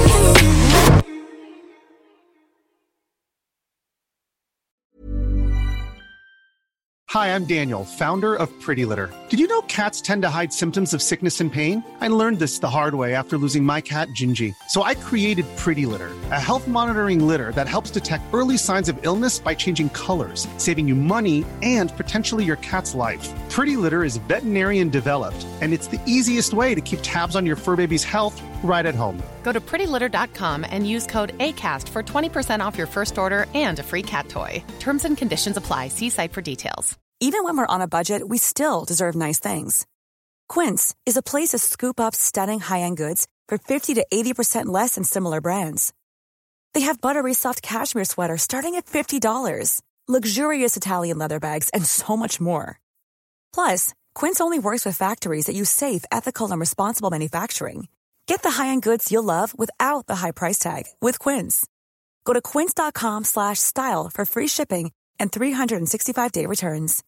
Hi, I'm Daniel, founder of Pretty Litter. Did you know cats tend to hide symptoms of sickness and pain? I learned this the hard way after losing my cat, Gingy. So I created Pretty Litter, a health monitoring litter that helps detect early signs of illness by changing colors, saving you money and potentially your cat's life. Pretty Litter is veterinarian developed, and it's the easiest way to keep tabs on your fur baby's health right at home. Go to prettylitter.com and use code ACAST for 20% off your first order and a free cat toy. Terms and conditions apply. See site for details. Even when we're on a budget, we still deserve nice things. Quince is a place to scoop up stunning high-end goods for 50 to 80% less than similar brands. They have buttery soft cashmere sweaters starting at $50, luxurious Italian leather bags, and so much more. Plus, Quince only works with factories that use safe, ethical, and responsible manufacturing. Get the high-end goods you'll love without the high price tag with Quince. Go to quince.com/style for free shipping and 365-day returns.